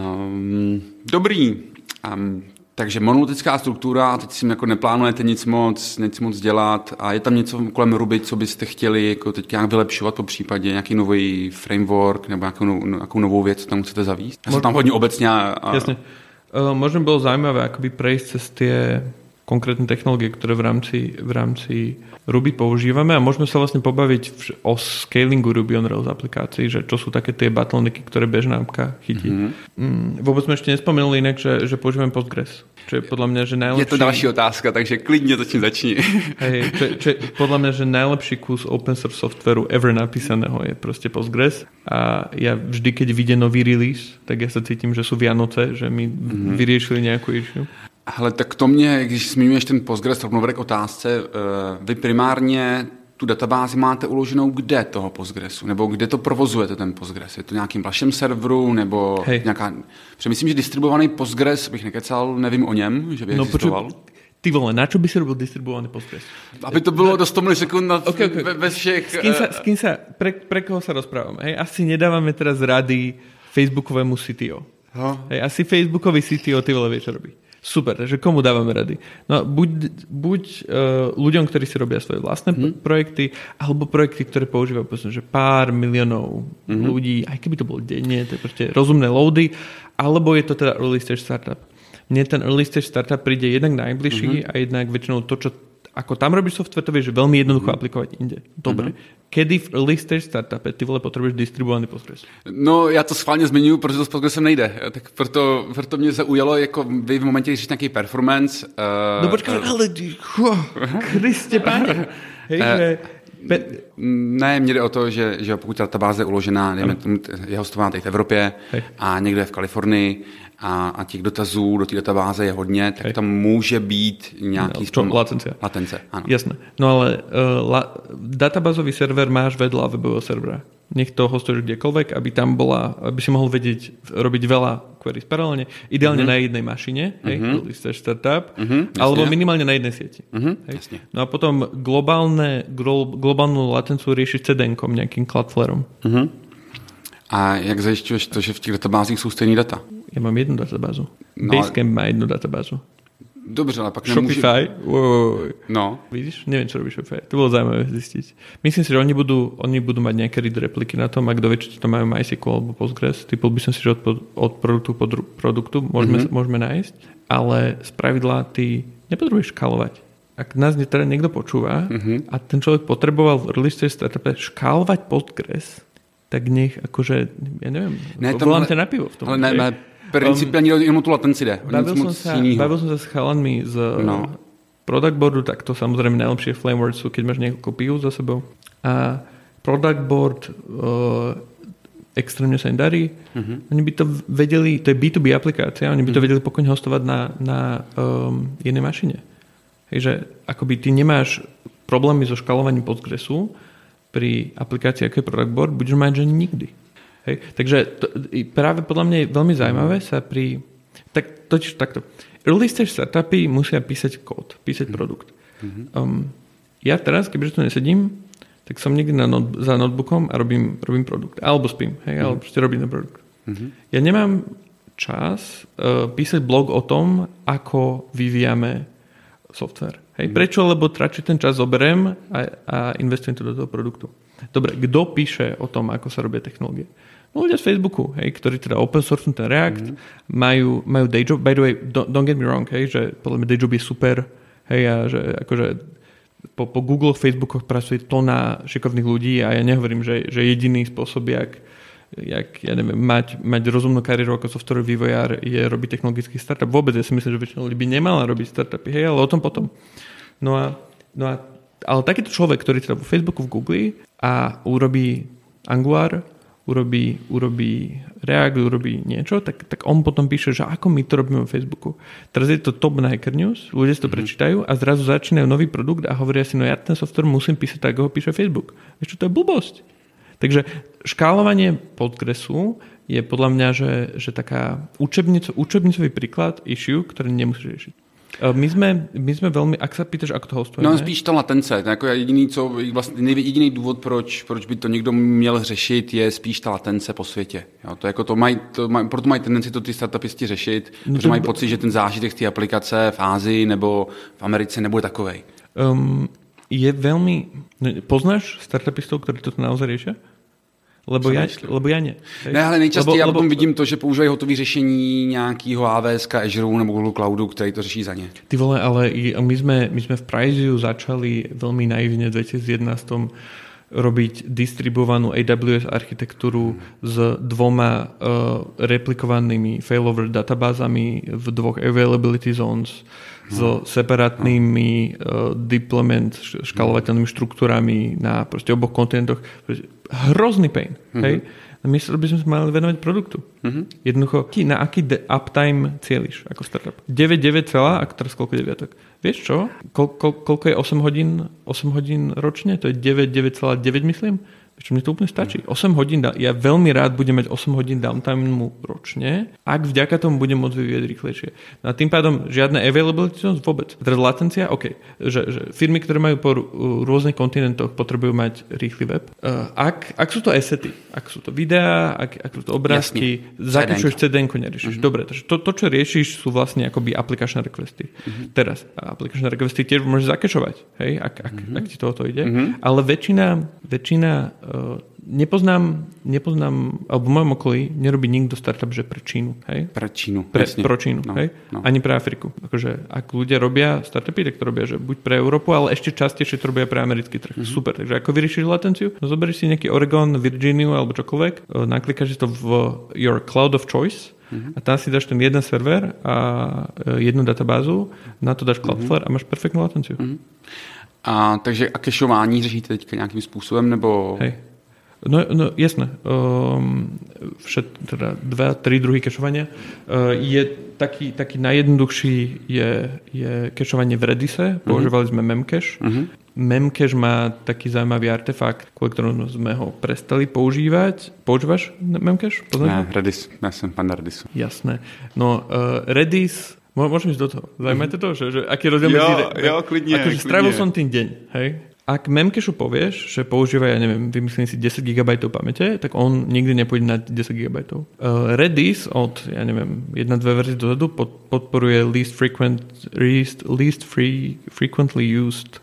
Um, dobrý. Um, Takže monolitická struktura, teď si jako neplánujete nic moc, nic moc dělat a je tam něco kolem Ruby, co byste chtěli jako teď nějak vylepšovat po případě, nějaký nový framework nebo nějakou, nějakou novou věc, co tam chcete zavíst? Já jsem tam hodně obecně. A... Jasně. Uh, možno bylo zajímavé akoby prejsť cez tie konkrétne technológie, ktoré v rámci, v rámci Ruby používame a môžeme sa vlastne pobaviť v, o scalingu Ruby on Rails aplikácií, že čo sú také tie bottlenecky, ktoré bežná apka chytí. Mm-hmm. Mm, vôbec sme ešte nespomenuli inak, že, že používame Postgres. Čo je podľa mňa, že najlepší... Je to další otázka, takže klidne to čím začni. Hej, čo, čo je podľa mňa, že najlepší kus open source softwareu ever napísaného je proste Postgres a ja vždy, keď vyjde nový release, tak ja sa cítim, že sú Vianoce, že mi mm-hmm. vyriešili nejakú issue. Hele, tak to mě, když zmiňuješ ten Postgres, rovnou k otázce, vy primárně tu databázi máte uloženou kde toho Postgresu? Nebo kde to provozujete ten Postgres? Je to nějakým vašem serveru? Nebo Hej. nějaká... Myslím, že distribuovaný Postgres, bych nekecal, nevím o něm, že by no, existoval. Počuť, ty vole, na čo by si robil distribuovaný Postgres? Aby to bylo do sto milisekund na okay, okay. Ve, ve všech... S kým sa, s kým sa pre, pre koho sa rozprávame? Hej, asi nedávame teraz rady Facebookovému C T O. Hej, asi Facebookový C T O ty vole vie, čo robí. Super, takže komu dávame rady? No buď, buď uh, ľuďom, ktorí si robia svoje vlastné mm. projekty, alebo projekty, ktoré používajú povedzme, že pár miliónov mm-hmm. ľudí, aj keby to bolo denne, to je proste rozumné loady, alebo je to teda early stage startup. Mne ten early stage startup príde jednak najbližší mm-hmm. a jednak väčšinou to, čo ako tam robíš software, to vieš veľmi jednoducho mm. aplikovať inde. Dobre. Mm-hmm. Kedy v early stage startupe ty vole potrebuješ distribuovaný Postgres? No, já to schválně zmiňuji, protože to s Postgresem nejde. Tak proto, proto mě zaujalo, jako vy v momentě, když jsi nějaký performance... Uh, no počkej, uh, ale... Kriste, páne. Hej, uh, že Pe- ne, mně jde o to, že, že pokud ta databáze je uložená, dejme tomu, je hostovaná tady v Evropě Hej. a někde v Kalifornii a, a těch dotazů do té databáze je hodně, tak Hej. tam může být nějaký... No, čo, latencia. Latence, áno. Jasné. No ale uh, la, databázový server máš vedľa webového servera. Nech to hostuješ kdekoľvek, aby tam bola, aby si mohol vedieť robiť veľa queries paralelne. Ideálne mm-hmm. na jednej mašine, hej, mm-hmm. keď startup, mm-hmm, alebo minimálne na jednej sieti. Mm-hmm, hej. No a potom globálne, glo, globálnu latenciu riešiš cé dé enkom, nejakým Cloudflareom. Mm-hmm. A jak zajišťuješ to, že v těch databázích jsou stejný data? Ja mám jednu databázu. No, Basecamp má jednu databázu. Dobře, ale pak Shopify? nemůže... Wow. No. Vidíš? Neviem, čo robí Shopify. To bolo zaujímavé zistiť. Myslím si, že oni budú, oni budú mať nejaké read repliky na tom, a kto vie, či to majú MySQL alebo Postgres. Typol by som si, že od, od produktu po dru, produktu môžeme, mm-hmm. môžeme nájsť, ale spravidla ty nepotrebuješ škálovať. Ak nás teda niekto počúva mm-hmm. a ten človek potreboval v early stage startupe škálovať Postgres, tak nech akože, ja neviem, ne, volám ťa na pivo v tom. Ale ne, ne, principiálne um, jenom tú latenci jde. Bavil som, sa, bavil som sa s chalanmi z no. product boardu, tak to samozrejme najlepšie framework sú, keď máš niekoľko pív za sebou. A product board uh, extrémne sa im darí. Uh-huh. Oni by to vedeli, to je bé dva bé aplikácia, oni by to uh-huh. vedeli pokojne hostovať na, na um, jednej mašine. Takže akoby ty nemáš problémy so škalovaním Postgresu pri aplikácii, ako je product board, budeš mať, že nikdy. Hej. Takže to, práve podľa mňa je veľmi zaujímavé sa pri... Tak, totiž takto. Early stage startupy musia písať kód, písať mm-hmm. produkt. Um, ja teraz, keďže tu nesedím, tak som niekde na not, za notebookom a robím, robím produkt. Alebo spím, hej, mm-hmm. alebo proste robím ten produkt. Mm-hmm. Ja nemám čas uh, písať blog o tom, ako vyvíjame software. Hej, mm-hmm. Prečo? Lebo radšej ten čas zoberiem a, a investujem to do toho produktu. Dobre, kto píše o tom, ako sa robia technológie? No ľudia z Facebooku, hej, ktorí teda open source ten React, mm-hmm. majú, majú day job. By the way, don't, don't get me wrong, hej, že podľa mňa day job je super, hej, a že akože po, po Google, Facebookoch pracuje tona šikovných ľudí a ja nehovorím, že, že jediný spôsob, jak, jak ja neviem, mať, mať rozumnú kariéru ako softwarový vývojár je robiť technologický startup. Vôbec, ja si myslím, že väčšina ľudí by nemala robiť startupy, hej, ale o tom potom. No a, no a ale takýto človek, ktorý teda vo Facebooku, v Google a urobí Angular, urobí, urobí React, urobí niečo, tak, tak on potom píše, že ako my to robíme vo Facebooku. Teraz je to top na Hacker News, ľudia si to mm-hmm. prečítajú a zrazu začínajú nový produkt a hovoria si, no ja ten software musím písať tak, ako ho píše Facebook. Vieš čo, to je blbosť. Takže škálovanie Postgresu je podľa mňa, že, že taká učebnico, učebnicový príklad issue, ktorý nemusíš riešiť. My sme, my sme veľmi, ak sa pýtaš, ako to hostujeme... No spíš ta latence, jako jediný, co, vlastně jediný důvod, proč, proč by to někdo měl řešit, je spíš ta latence po světě. Jo, to jako to maj, to maj, proto mají tendenci to ty startupisti řešit, no protože to... mají pocit, že ten zážitek z té aplikace v Ázii nebo v Americe nebude takovej. Um, je veľmi... Poznáš startupistov, ktorí toto naozaj riešia? Lebo ja, lebo ja nie. Ne, ale nejčastěji já potom vidím to, že používají hotové řešení nějakého á vé es, Azure nebo Google Cloudu, který to řeší za ně. Ty vole, ale my sme, my sme v Priceu začali veľmi naivne v dvetisícjedenásť robiť distribuovanú á vé es architektúru s dvoma uh, replikovanými failover databázami v dvoch availability zones so separátnymi uh, deployment škálovateľnými štruktúrami na proste oboch kontinentoch. Hrozný pain. Mm-hmm. Hej? My by sme sa mali venovať produktu. Mm-hmm. Jednoducho, na aký de- uptime cieliš ako startup? deväť deväť celá, a teraz koľko deviatok? Vieš čo? Kol- kol- koľko je osem hodín, osem hodín ročne? To je deväť deväť celá deväť, myslím. Čo mne to úplne stačí. osem hodín, ja veľmi rád budem mať osem hodín downtime ročne, ak vďaka tomu budem môcť vyvíjať rýchlejšie. No a tým pádom žiadne availability vôbec. Teraz latencia, OK. Že, že firmy, ktoré majú po rôznych kontinentoch, potrebujú mať rýchly web. Ak, ak sú to assety, ak sú to videá, ak, ak sú to obrázky, zakúšuješ cé dé enko, neriešiš. Uh-huh. Dobre, takže to, to, čo riešiš, sú vlastne akoby application requesty. Uh-huh. Teraz, application requesty tiež môžeš zakešovať, hej, ak, ak, uh-huh. ak ti toho to ide. Uh-huh. Ale väčšina, väčšina Uh, nepoznám, nepoznám, alebo v mojom okolí nerobí nikto startup, že pre Čínu. Hej? Pre Čínu, pre, pro Čínu, no, hej? No. Ani pre Afriku. Akože, ak ľudia robia startupy, tak to robia, že buď pre Európu, ale ešte častejšie to robia pre americký trh. Mm-hmm. Super, takže ako vyriešiš latenciu? No zoberieš si nejaký Oregon, Virginiu alebo čokoľvek, naklikáš to v your cloud of choice mm-hmm. a tam si dáš ten jeden server a jednu databázu, na to dáš Cloudflare mm-hmm. a máš perfektnú latenciu. Mm-hmm. A takže a cacheování řešíte teďka nějakým způsobem, nebo... Hej. No, no jasné. Um, všet, teda dva, tri druhy cacheovania. Uh, je taký, taký najjednoduchší je, je cacheovanie v Redise. Používali uh-huh. sme Memcache. Uh-huh. Memcache má taký zaujímavý artefakt, kvôli ktorom sme ho prestali používať. Používaš Memcache? Ne, Redis. Ja som fan Redisu. Jasné. No, uh, Redis... Môžem ísť do toho. Zajímajte to? Že, že aký rozdiel medzi... Jo, jo, klidne. Akože strávil som tým deň, hej? Ak Memcache povieš, že používa, ja neviem, vymyslím si desať gigabajtov pamäte, tak on nikdy nepôjde na desať gigabajtov. Uh, Redis od, ja neviem, jedna, dve verzie dozadu pod, podporuje least frequent, least, least free, frequently used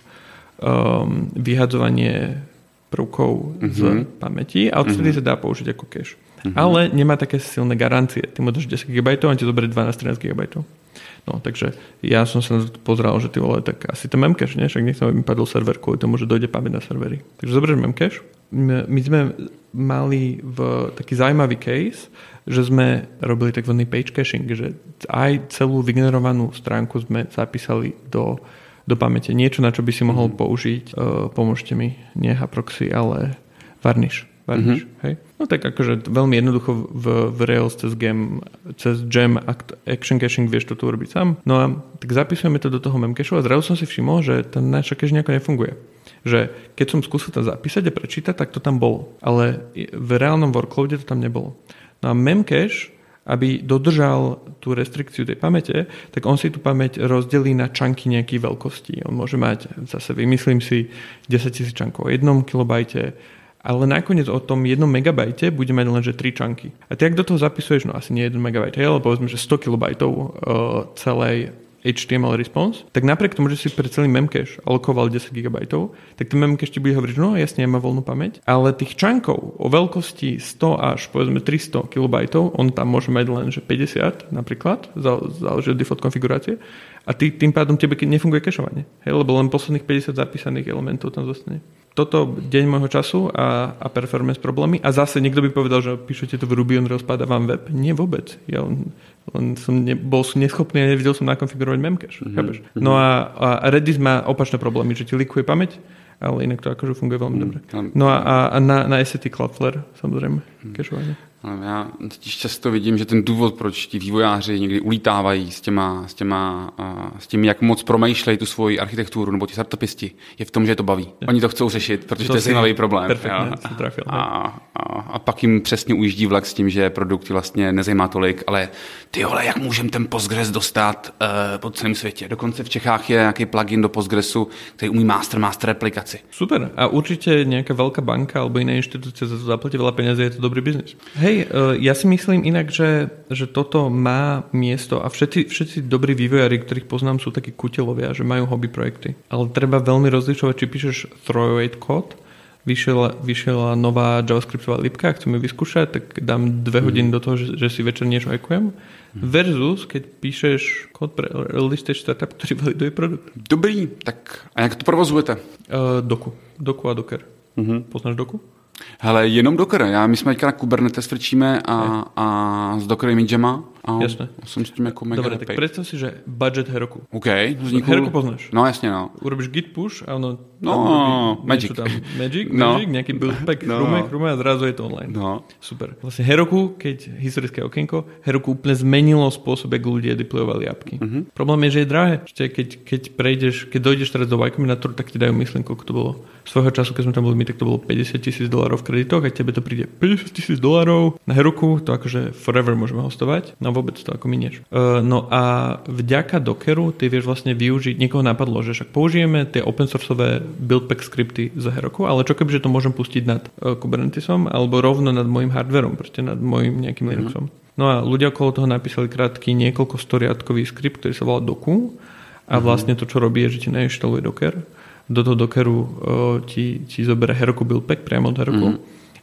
um, vyhadzovanie prvkov mm-hmm. z pamäti a odtedy mm-hmm. sa dá použiť ako cache. Mm-hmm. Ale nemá také silné garancie. Ty mu dáš desať gigabajtov a on ti zoberie dvanásť trinásť gigabajtov. No, takže ja som sa pozeral, že ty vole, tak asi to Memcache, nie? Však nechcem, aby mi padol server kvôli tomu, že dojde pamäť na servery. Takže zoberieš Memcache. My sme mali v taký zaujímavý case, že sme robili takzvaný page caching, že aj celú vygenerovanú stránku sme zapísali do, do pamäte. Niečo, na čo by si mohol použiť, uh, pomôžte mi, nie Haproxy, ale Varnish. Varnish, mm-hmm. hej? No tak akože veľmi jednoducho v, v Rails cez Gem, cez Gem Action Caching vieš to tu urobiť sám. No a tak zapisujeme to do toho Memcache a zrazu som si všimol, že ten náš cache nejako nefunguje. Že keď som skúsil to zapísať a prečítať, tak to tam bolo. Ale v reálnom workloade to tam nebolo. No a Memcache, aby dodržal tú restrikciu tej pamäte, tak on si tú pamäť rozdelí na čanky nejakých veľkostí. On môže mať, zase vymyslím si, desaťtisíc čankov o jednom kilobajte, ale nakoniec o tom jednom megabajte bude mať len že tri čanky. A ty ak do toho zapisuješ, no asi nie jeden megabajt, ale povedzme, že sto kilobajtov uh, celej há té em el response, tak napriek tomu, že si pre celý Memcache alokoval desať gigabajtov, tak ten Memcache ti bude hovoriť, že no jasne, ja mám voľnú pamäť, ale tých čankov o veľkosti sto až povedzme tristo kilobajtov, on tam môže mať len že päťdesiat napríklad, záleží od default konfigurácie, a tý, tým pádom tebe nefunguje cacheovanie, hej, lebo len posledných päťdesiat zapísaných elementov tam zostane. Toto deň môjho času a, a performance problémy. A zase niekto by povedal, že píšete to v Ruby, on rozpadá vám web. Nie vôbec. Ja len, len som ne, bol neschopný a nevedel som nakonfigurovať Memcache. Mm-hmm. No a, a Redis má opačné problémy, že ti likuje pamäť, ale inak to akože funguje veľmi mm-hmm. dobre. No a, a na, na es á té Cloudflare samozrejme mm-hmm. cacheovanie. Já totiž často vidím, že ten důvod, proč ti vývojáři někdy ulítávají s těma, s těma, s tím, jak moc promýšlejí tu svoji architekturu, nebo ti startupisti, je v tom, že je to baví. Oni to chcou řešit, protože to, to je zajímavý problém. A, a, a, a pak jim přesně ujíždí vlak s tím, že produkty vlastně nezajímá tolik, ale ty vole, jak můžeme ten Postgres dostat uh, po celém světě? Dokonce v Čechách je nějaký plugin do Postgresu, který umí master, master aplikaci. Super. A určitě nějaká velká banka alebo jiné instituce za to zaplatí veľa peniazy, je to dobrý biznis. Hej, ja si myslím inak, že, že toto má miesto a všetci, všetci dobrí vývojári, ktorých poznám, sú takí kutilovia, že majú hobby projekty. Ale treba veľmi rozlišovať, či píšeš throwaway kód, vyšiela, vyšiela nová javascriptová lípka, chcem ju vyskúšať, tak dám dve hodiny mm. do toho, že, že si večer niečo hackujem. Mm. Versus, keď píšeš kód pre early stage startup, ktorý validuje produkt. Dobrý, tak a jak to provozujete? Uh, Doku. Doku a Docker. Mm-hmm. Poznáš Doku? Hele, jenom Docker. Já, my jsme teďka na Kubernetes frčíme a, a s Dockerem Jama. A jasné. Jsem s tím jako mega Dobre, tak predstav si, že budget Heroku. OK. Vznikul... Heroku poznáš? No jasně, no. Urobíš git push a ono... No, Magic. Tam, magic, no. Magic, nejaký build pack, no. chrume, chrume a zrazu je to online. No. Super. Vlastne Heroku, keď historické okienko, Heroku úplne zmenilo spôsob, jak ľudia deployovali apky. Uh-huh. Problém je, že je drahé. Keď, keď prejdeš, keď dojdeš teraz do Y Combinator, tak ti dajú myslím, koľko to bolo. Svojho času, keď sme tam boli my, tak to bolo päťdesiat tisíc dolárov v kreditoch a tebe to príde päťdesiat tisíc dolárov. Na Heroku to akože forever môžeme hostovať. No vôbec to ako minieš. Uh, no a vďaka Dockeru ty vieš vlastne využiť, niekoho napadlo, že však použijeme tie open sourceové buildpack skripty z Heroku, ale čo kebyže to môžem pustiť nad uh, Kubernetesom alebo rovno nad môjim hardverom, proste nad môjim nejakým Linuxom. Mm-hmm. No a ľudia okolo toho napísali krátky niekoľko storiadkový skript, ktorý sa volá Doku a vlastne to, čo robí, je, že ti nainštaluje Docker. Do toho Dockeru uh, ti, ti zoberie Heroku buildpack priamo od Heroku. Mm-hmm.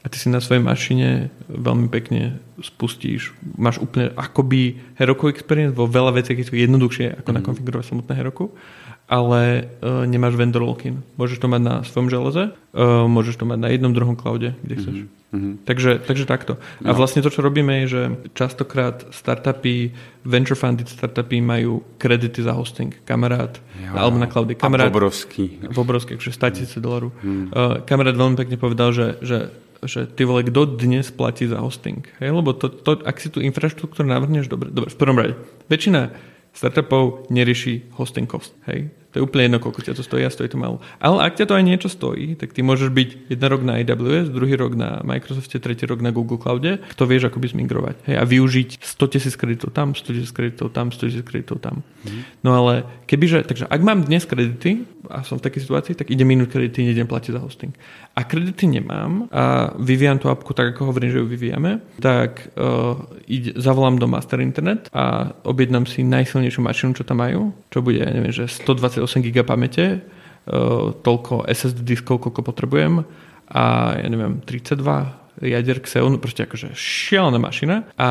a ty si na svojej mašine veľmi pekne spustíš, máš úplne akoby Heroku experience, vo veľa vecí je to jednoduchšie ako mm. nakonfigurovať samotné Heroku, ale uh, nemáš vendor lock-in. Môžeš to mať na svojom železe, uh, môžeš to mať na jednom, druhom cloude, kde chceš. Mm-hmm. Takže, takže takto. No. A vlastne to, čo robíme, je, že častokrát startupy, venture funded startupy majú kredity za hosting. Kamarát, jo, alebo na cloude. Kamarát, a v obrovský. V obrovský, takže sto tisíc dolarov. Mm. Uh, kamarát veľmi pekne povedal, že, že že ty vole, kto dnes platí za hosting? Hej? Lebo to, to, ak si tú infraštruktúru navrhneš, dobre, dobre, v prvom rade. Väčšina startupov nerieši hosting cost. Hej? To je úplne jedno, koľko ťa to stojí a stojí to málo. Ale ak ťa to aj niečo stojí, tak ty môžeš byť jeden rok na á vé es, druhý rok na Microsofte, tretí rok na Google Cloude, to vieš ako by zmigrovať. Hej? A využiť sto tisíc kreditov tam, sto tisíc kreditov tam, sto tisíc kreditov tam. Mm. No ale kebyže, takže ak mám dnes kredity a som v takej situácii, tak idem minúť kredity, nejdem platiť za hosting. A kredity nemám a vyvíjam tú apku tak, ako hovorím, že ju vyvíjame, tak uh, ide, zavolám do Master Internet a objednám si najsilnejšiu mašinu, čo tam majú, čo bude, ja neviem, že stodvadsaťosem giga pamäte, uh, toľko es es dé diskov, koľko potrebujem a ja neviem, tridsaťdva jadier Xeon, proste akože šialená mašina a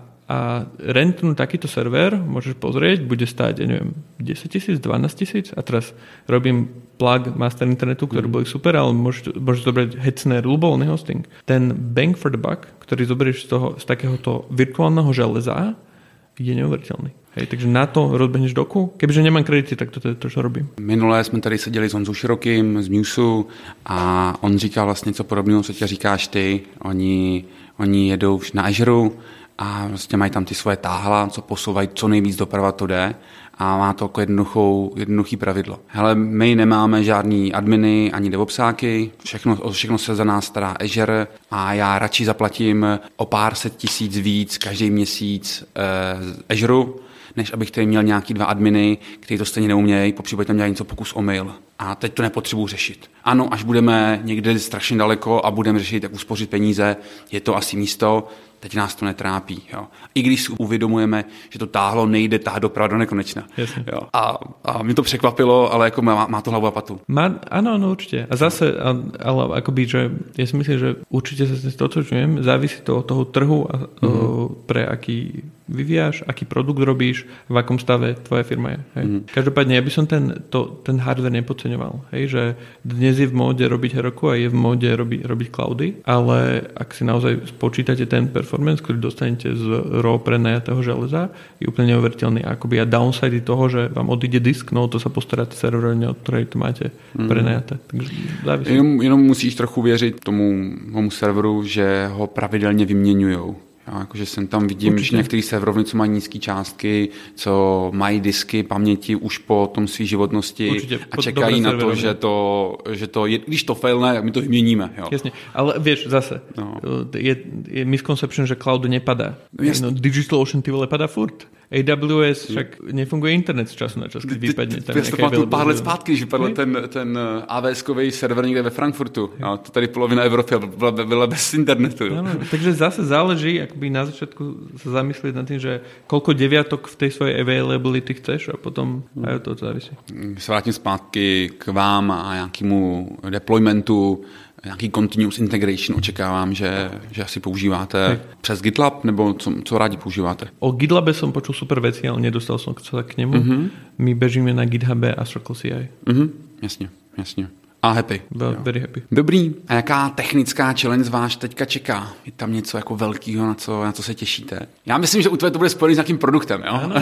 a rentnú takýto server môžeš pozrieť, bude stáť, ja neviem, desať tisíc, dvanásť tisíc a teraz robím plug Master Internetu, ktorý boli super, ale môžeš, môžeš zobrať Hetzner, ľubovoľný hosting. Ten bang for the buck, ktorý zoberieš z, toho, z takéhoto virtuálneho železa, je neuveriteľný. Hej, takže na to rozbehneš doku. Kebyže nemám kredity, tak toto je to, čo robím. Minulé jsme tady seděli s Honzou Širokým z Musu a on říkal vlastně něco podobného, co tě říkáš ty. Oni, oni jedou na Azure a vlastně mají tam ty svoje táhla, co posouvají co nejvíc doprava to jde a má to jako jednoduchou, jednoduchý pravidlo. Hele, my nemáme žádný adminy ani devopsáky, všechno, všechno se za nás stará Azure a já radši zaplatím o pár set tisíc víc každý měsíc eh, Azure, než abych tady měl nějaký dva adminy, kteří to stejně neumějí, popřípadě tam dělají něco pokus o mail. A teď to nepotřebuji řešit. Ano, až budeme někde strašně daleko a budeme řešit, jak uspořit peníze, je to asi místo, teď nás to netrápí. Jo. I když si uvědomujeme, že to táhlo nejde táhat doprava do nekonečna. Jo. A, a mě to překvapilo, ale jako má, má to hlavu a patu. Má, áno, no určite. A zase, ale akoby, že ja si myslím, že určite sa s tým stotožňujem, závisí to od toho trhu a mm-hmm. pre aký vyvíjaš, aký produkt robíš, v akom stave tvoja firma je. Hej. Mm-hmm. Každopádne, ja by som ten, to, ten hardware nepodceňoval. Hej, že dnes je v móde robiť Heroku a je v móde robiť, robiť cloudy, ale ak si naozaj spočítate ten performance, ktorý dostanete z raw prenajatého železa, je úplne neuveriteľný. Akoby a downside toho, že vám odíde disk, no to sa postaráte serverovne, od ktorej to máte mm-hmm. prenajaté. Takže závisí. Jenom, jenom musíš trochu věřit tomu, tomu serveru, že ho pravidelně vyměňujou. Jo, jakože jsem tam vidím, určitě. Že některý serverovny, co mají nízké částky, co mají disky paměti už po tom svý životnosti určitě. A čekají na to, že to, že to je, když to failne, tak my to vyměníme. Jo. Jasně, ale vieš, zase, no. je, je misconception, že cloud nepadá. No, DigitalOcean ty vole padá furt. á vé es, však nefunguje internet z času na čas, keď vypadne. Já si to pamatuju pár let zpátky, když vypadl ten, ten á vé eskový server někde ve Frankfurtu. No, to tady polovina Evropy byla, byla bez internetu. No, no, takže zase záleží, akoby na začiatku sa zamyslieť nad tým, že koľko deviatok v tej svojej availability chceš a potom hmm. aj to závisí. Se vrátím zpátky k vám a nějakému deploymentu, nějaký continuous integration očekávám, že, že asi používáte Hej. přes GitLab, nebo co, co rádi používáte? O GitLabe som počul super veci, ale nedostal som sa k nemu. Mm-hmm. My bežíme na GitHube a Circle C I. Mm-hmm. Jasně, jasně. A happy. Well, very happy. Dobrý. A jaká technická challenge vás teďka čeká? Je tam něco jako velkého, na co, na co se těšíte? Já myslím, že u tebe to bude spojený s nějakým produktem, jo? Ano,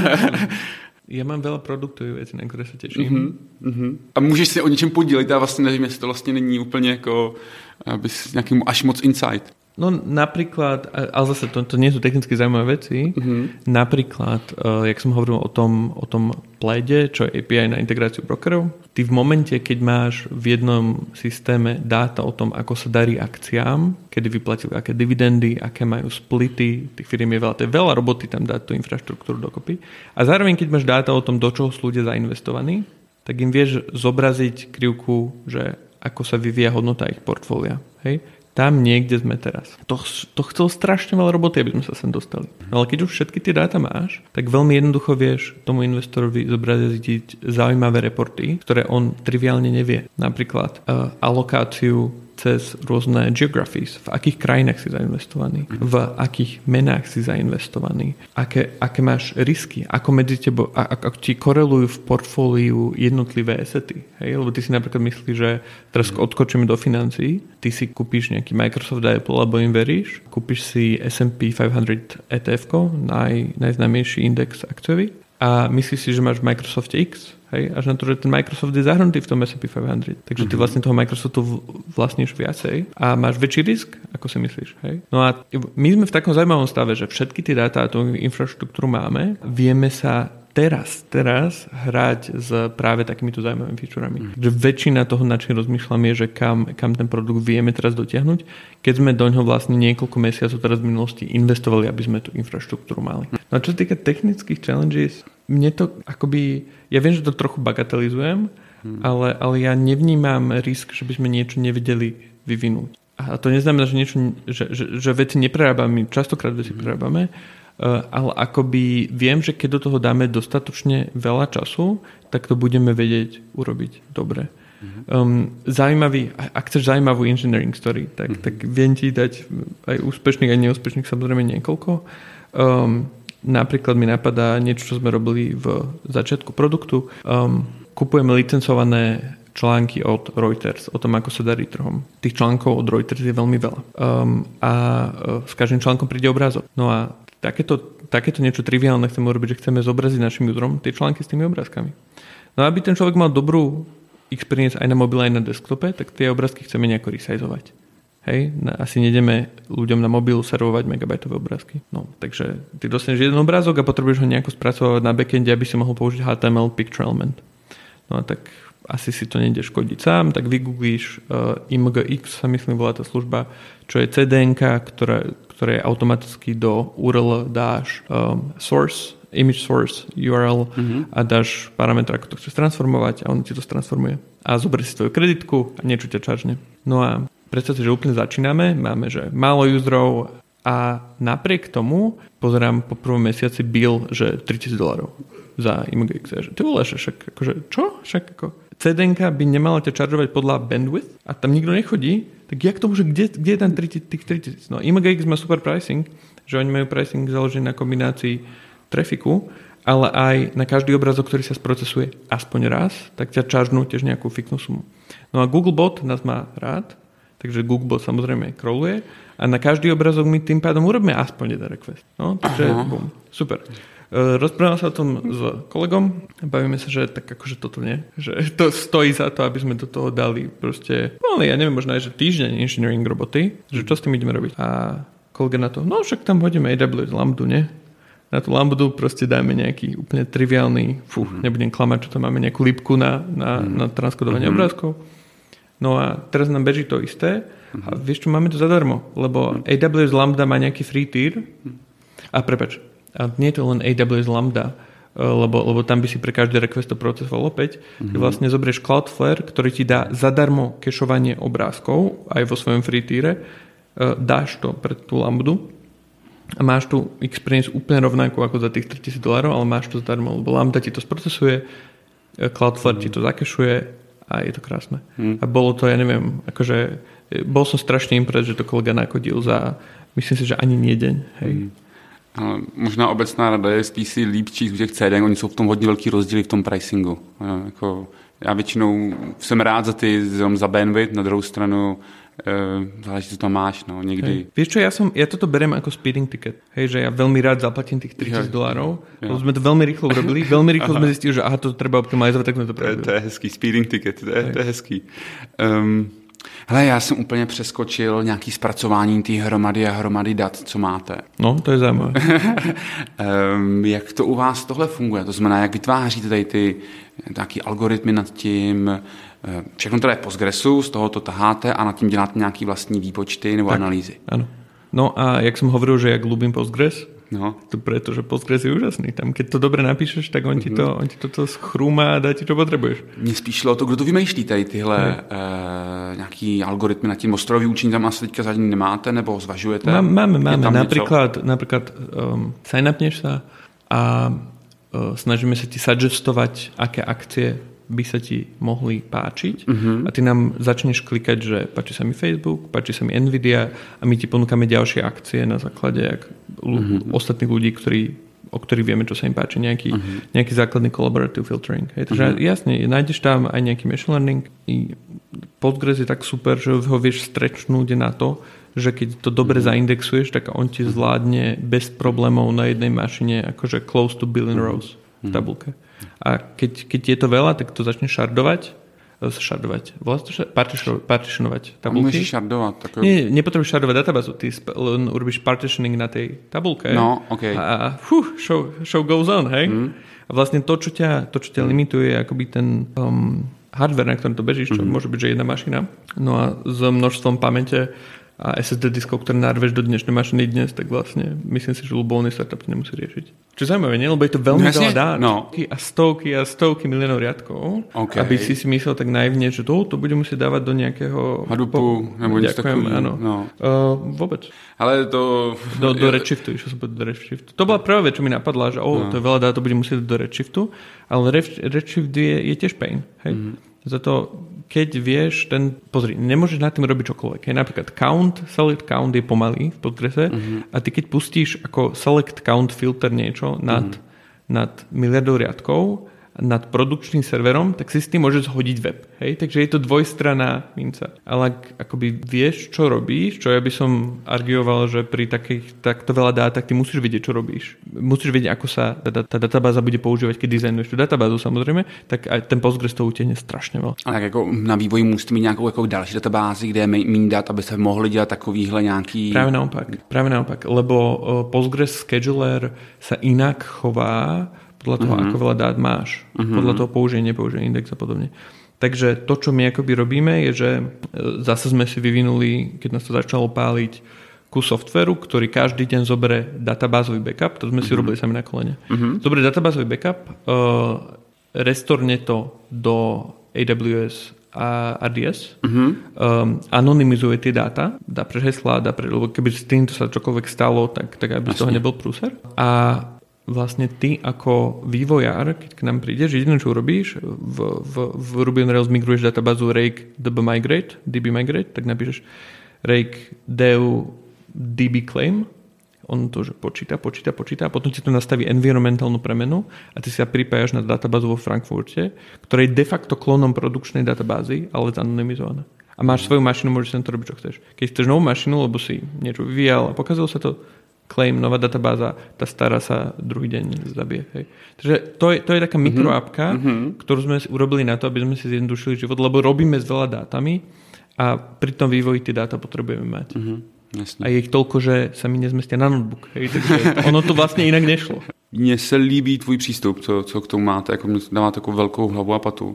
ja mám veľa produktov, věcí, na které se těším. Uh-huh, uh-huh. A můžeš si o něčem podílet? Já vlastně nevím, jestli to vlastně není úplně jako abys nějakým až moc insight. No napríklad, ale zase to, to nie sú technicky zaujímavé veci, mm-hmm. napríklad, uh, jak som hovoril o tom, o tom Plaide, čo je á pé í na integráciu brokerov, ty v momente, keď máš v jednom systéme dáta o tom, ako sa darí akciám, kedy vyplatili aké dividendy, aké majú splity, tých firiem je veľa, to je veľa roboty tam dať tú infraštruktúru dokopy. A zároveň, keď máš dáta o tom, do čoho sú ľudia zainvestovaní, tak im vieš zobraziť krivku, že ako sa vyvíja hodnota ich portfólia. Hej? Tam niekde sme teraz. To, to chcel strašne veľa roboty, aby sme sa sem dostali. No ale keď už všetky tie dáta máš, tak veľmi jednoducho vieš tomu investorovi zobraziť zaujímavé reporty, ktoré on triviálne nevie. Napríklad uh, alokáciu cez rôzne geographies, v akých krajinách si zainvestovaný, v akých menách si zainvestovaný, aké, aké máš risky, ako medzi tebou, ako ti korelujú v portfóliu jednotlivé asety. Hej? Lebo ty si napríklad myslíš, že teraz odskočíme do financií, ty si kúpiš nejaký Microsoft Apple, alebo im veríš, kúpiš si es and pí päťsto é té ef-ko, naj, najznámejší index akciový, a myslíš si, že máš v Microsoft X, hej, až na to, že ten Microsoft je zahrnutý v tom es and pí päťsto. Takže ty vlastne toho Microsoftu vlastníš viacej a máš väčší risk, ako si myslíš. Hej. No a my sme v takom zaujímavom stave, že všetky tie dáta a tú infraštruktúru máme, vieme sa teraz, teraz hrať s práve takýmito zaujímavými featurami. Mm. Že väčšina toho, na čím rozmýšľam, je, že kam, kam ten produkt vieme teraz dotiahnuť, keď sme do ňoho vlastne niekoľko mesiacov teraz v minulosti investovali, aby sme tú infraštruktúru mali. No a čo sa týka technických challenges, mne to akoby, ja viem, že to trochu bagatelizujem, mm. ale, ale ja nevnímam risk, že by sme niečo nevedeli vyvinúť. A to neznamená, že niečo, že, že, že veci neprerábame, častokrát veci mm. prerábame, Uh, ale akoby viem, že keď do toho dáme dostatočne veľa času, tak to budeme vedieť urobiť dobre. Mm-hmm. Um, zaujímavý, ak chceš zaujímavú engineering story, tak, mm-hmm. tak viem ti dať aj úspešných, aj neúspešných, samozrejme niekoľko. Um, napríklad mi napadá niečo, čo sme robili v začiatku produktu. Um, kupujeme licencované články od Reuters o tom, ako sa darí trhom. Tých článkov od Reuters je veľmi veľa. Um, a uh, s každým článkom príde obrázok. No a Takéto, takéto niečo triviálne chceme urobiť, že chceme zobraziť našim userom tie články s tými obrázkami. No a aby ten človek mal dobrú experience aj na mobile, aj na desktope, tak tie obrázky chceme nejako resizovať. Hej? Asi nejdeme ľuďom na mobil servovať megabajtové obrázky. No, takže ty dostaneš jeden obrázok a potrebuješ ho nejako spracovať na backende, aby si mohol použiť há té em el Picture Element. No a tak asi si to nejde škodiť sám, tak vygooglíš uh, í em gé iks, sa myslím volá tá služba, čo je cé dé en ká, ktorá ktoré automaticky do ú er el dáš um, source, image source ú er el mm-hmm. a dáš parametra, ako to chceš transformovať a on ti to transformuje. A zoberie si tvoju kreditku a niečo ťa čaržne. No a predstavte, že úplne začíname, máme, že málo userov a napriek tomu pozerám po prvom mesiaci bill, že tritisíc dolárov za í em gé iks. Ty voláš, však akože, čo? Však ako cé dé en ká by nemala ťa čaržovať podľa bandwidth a tam nikto nechodí, tak jak to môže, kde, kde je tam tých tritisíc? No í em gé iks má super pricing, že oni majú pricing založený na kombinácii trafiku, ale aj na každý obrázok, ktorý sa sprocesuje aspoň raz, tak ťa čaržnú tiež nejakú fiknú sumu. No a Googlebot nás má rád, takže Googlebot samozrejme crawluje a na každý obrázok my tým pádom urobíme aspoň jeden request. No, takže bum, super. Rozprával sa o tom s kolegom a bavíme sa, že tak akože toto nie. Že to stojí za to, aby sme do toho dali proste, no ja neviem, možno aj, že týždeň engineering roboty, že čo s tým ideme robiť. A kolega na to, no však tam hodíme á vé es Lambdu, nie? Na tú Lambdu proste dáme nejaký úplne triviálny, fú, mm-hmm. nebudem klamať, čo tam máme, nejakú lípku na, na, mm-hmm. na transkodovanie mm-hmm. obrázkov. No a teraz nám beží to isté mm-hmm. a vieš čo, máme to zadarmo, lebo mm-hmm. á vé es Lambda má nejaký free tier a prepač, a nie je to len á vé es Lambda, lebo, lebo tam by si pre každý request to procesoval opäť. Mm-hmm. Ty vlastne zoberieš Cloudflare, ktorý ti dá zadarmo kešovanie obrázkov aj vo svojom free tiere, dáš to pre tú Lambdu a máš tu experience úplne rovnakú ako za tých tritisíc dolárov, ale máš to zadarmo, lebo Lambda ti to sprocesuje, Cloudflare mm-hmm. ti to zakešuje a je to krásne. Mm-hmm. A bolo to, ja neviem, akože bol som strašne impres, že to kolega nakodil za, myslím si, že ani nie deň. Hej. Mm-hmm. Ale možná obecná rada je spíš si líp číst u těch cé dé, oni jsou v tom hodně velký rozdíly v tom pricingu. Já, jako, já většinou jsem rád za ty za bandwidth, na druhou stranu e, záleží, co tam máš, no, někdy. Hej. Vieš čo, ja, som, ja toto beriem ako speeding ticket. Hej, že ja veľmi rád zaplatím tých tritisíc dolárov, lebo sme to veľmi rýchlo urobili, veľmi rýchlo sme zistili, že aha, to treba optimalizovať, tak sme to pravili. To je hezký, speeding ticket, to je, to je hezký. Um, Hele, já jsem úplně přeskočil nějaký zpracování té hromady a hromady dat, co máte. No, to je zajímavé. um, jak to u vás tohle funguje? To znamená, jak vytváříte tady ty nějaký algoritmy nad tím, všechno to je v Postgresu, z toho to taháte a nad tím děláte nějaký vlastní výpočty nebo tak, analýzy. Ano. No a jak som hovoril, že jak ľúbim Postgres, no. to preto, že Postgres je úžasný. Tam, keď to dobre napíšeš, tak on ti to, on ti to schrúma a dá ti, čo potrebuješ. Mně spíš šlo o to, kdo to vymýšlí tady tyhle uh, nějaký algoritmy na tím ostrový učení, tam asi teďka zadní nemáte, nebo zvažujete? Má, máme, máme. Napríklad, napríklad um, sign-upneš sa a uh, snažíme sa ti suggestovať, aké akcie by sa ti mohli páčiť uh-huh. a ty nám začneš klikať, že páči sa mi Facebook, páči sa mi Nvidia a my ti ponúkame ďalšie akcie na základe ak, uh-huh. ostatných ľudí, ktorí, o ktorých vieme, čo sa im páči, nejaký, uh-huh. nejaký základný collaborative filtering. Hej, takže uh-huh. jasne, nájdeš tam aj nejaký machine learning. I Postgres je tak super, že ho vieš stretchnúť na to, že keď to dobre uh-huh. zaindexuješ, tak on ti zvládne bez problémov na jednej mašine akože close to billion rows v tabulke. A keď, keď je to veľa, tak to začne šardovať. Šardovať. Volá to partitionovať tabulky. Môžeš šardovať. Tak... Nie, nepotrebuješ šardovať databázu. Ty len urobíš partitioning na tej tabulke. No, okay. A fuh, show, show goes on, hej? Mm. A vlastne to, čo ťa, to, čo ťa limituje, je akoby ten um, hardware, na ktorom to bežíš, čo mm. môže byť, že jedna mašina. No a s množstvom pamäte a es es dé diskov, ktoré narveš do dnešnej mašiny dnes, tak vlastne myslím si, že ľubovolný startup to nemusí riešiť. Čo zaujímavé, nie? Lebo je to veľmi veľa dát. No. A stovky a stovky miliónov riadkov. Okay. Aby si si myslel tak naivne, že to, to bude musieť dávať do nejakého... Hadoopu, nebo niečo takový. Áno. No. Uh, vôbec. Ale to... Do, do Redshiftu, išiel som povedať do Redshiftu. To bola prvá vec, čo mi napadla, že oh, no. to je veľa dát, to bude musieť do Redshiftu, ale Redshift je, je tiež pain. Hej? Mm. Za to, keď vieš, ten, pozri, nemôžeš nad tým robiť čokoľvek. Hej, napríklad count, select count je pomalý v Postgrese uh-huh. a ty keď pustíš ako select count filter niečo nad, uh-huh. nad miliardou riadkov, nad produkčným serverom, tak si s tým môžeš zhodiť web. Hej? Takže je to dvojstranná minca. Ale ak akoby vieš, čo robíš, čo ja by som arguoval, že pri takých, takto veľa dát, tak ty musíš vedieť, čo robíš. Musíš vedieť, ako sa tá, tá databáza bude používať, keď dizajnuješ tú databázu, samozrejme, tak aj ten Postgres to utiahne strašne veľa. Ale tak jako na vývoji musíte mít nějakou jako další databázi, kde je méně dat, aby se mohli dělat takovýhle nějaký... Práve naopak. Práve naopak. Lebo Postgres Scheduler sa inak chová podľa toho, uh-huh. ako veľa dát máš. Uh-huh. Podľa toho použije, nepoužije index a podobne. Takže to, čo my akoby robíme, je, že zase sme si vyvinuli, keď nás to začalo páliť, kus softveru, ktorý každý deň zoberie databázový backup. To sme uh-huh. si robili sami na kolene. Uh-huh. Zoberie databázový backup, uh, restorne to do á vé es a er dé es, uh-huh. um, anonymizuje tie dáta, dá pre hesla, dá pre, lebo keby s týmto sa čokoľvek stalo, tak, tak aby z toho nebol prúser. A vlastne ty ako vývojár, keď k nám prídeš, jediné, čo urobíš, v, v, v Ruby on Rails migruješ databázu rake dbmigrate, dbmigrate, tak napíšeš rake dev dbclaim, on to že počíta, počíta, počíta a potom ti to nastaví environmentálnu premenu a ty si sa pripájaš na databázu vo Frankfurte, ktorá je de facto klonom produkčnej databázy, ale zanonymizovaná. A máš svoju mašinu, môžeš na to robiť, čo chceš. Keď chceš novú mašinu, lebo si niečo vyvíjal a pokazilo sa to, claim, nová databáza, tá stará sa druhý deň zabije. Hej. Takže to je, to je taká mikroapka, mm-hmm. ktorú sme urobili na to, aby sme si zjednodušili život, lebo robíme s veľa dátami a pri tom vývoji tie dáta potrebujeme mať. Mm-hmm. A je ich toľko, že sa mi nezmestia na notebook. Hej. Takže ono to vlastne inak nešlo. Mně se líbí tvůj přístup, co, co k tomu máte, jako dává takovou velkou hlavu a patu.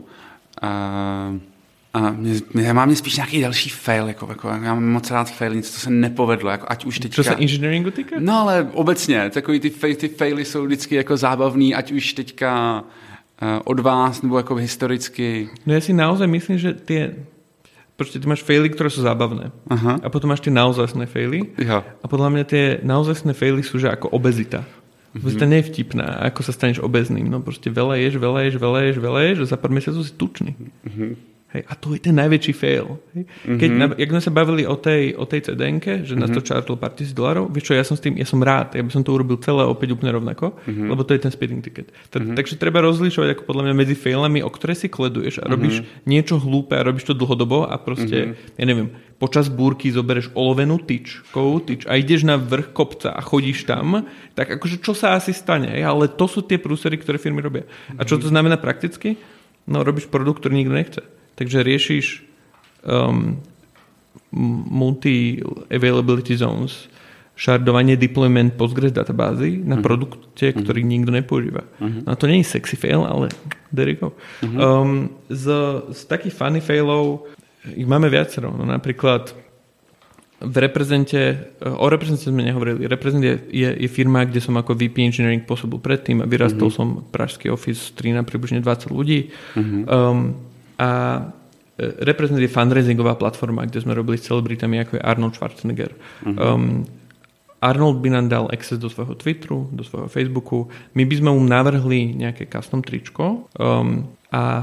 A... A mě, mě, mám mě spíš nějaký další fail, jako, jako, já mám moc rád fail, něco, co se nepovedlo, jako, ať už teďka... Co se engineeringu týká? No ale obecně, takový ty, fail, ty faily jsou vždycky jako zábavný, ať už teďka uh, od vás, nebo jako historicky. No ja si naozaj myslím, že tie... Proste ty máš faily, ktoré sú zábavné. Aha. A potom máš tie naozajstné faily. Ja. A podľa mňa tie naozajstné faily sú, že ako obezita. Mm-hmm. Obezita nie je vtipná. Ako sa staneš obezným? No proste veľa ješ, veľa ješ, veľa ješ, veľa ješ a za pár mesiacov si tučný. Mhm. Hej, a to je ten najväčší fail. Hej. Keď, mm-hmm. jak sme sa bavili o tej, o tej cé dé enke, že nás to čartlo pár tisíc dolarov, vieš čo, ja som s tým, ja som rád, ja by som to urobil celé opäť úplne rovnako, mm-hmm. lebo to je ten speeding ticket. T- mm-hmm. Takže treba rozlišovať ako podľa mňa medzi failami, o ktoré si kleduješ a robíš mm-hmm. niečo hlúpe a robíš to dlhodobo a proste, mm-hmm. ja neviem, počas búrky zobereš olovenú tyč, kovú tyč a ideš na vrch kopca a chodíš tam, tak akože čo sa asi stane, hej? Ale to sú tie prúsery, ktoré firmy robia. A čo to znamená prakticky? No robíš produkt, ktorý nikto nechce. Takže riešiš um, multi-availability zones, šardovanie deployment Postgres databázy na uh-huh. produkte, ktorý uh-huh. nikto nepoužíva. Uh-huh. No to nie je sexy fail, ale there you go. Uh-huh. Um, z, z takých funny failov ich máme viacero. No napríklad v reprezente, o reprezente sme nehovorili. Reprezent je, je, je firma, kde som ako vé pé Engineering pôsobil predtým a vyrastol uh-huh. som pražský office, tri na približne dvadsať ľudí. Uh-huh. Um, A Reprezent je fundraisingová platforma, kde sme robili s celebritami, ako je Arnold Schwarzenegger. Uh-huh. Um, Arnold by nám dal access do svojho Twitteru, do svojho Facebooku. My by sme mu navrhli nejaké custom tričko um, a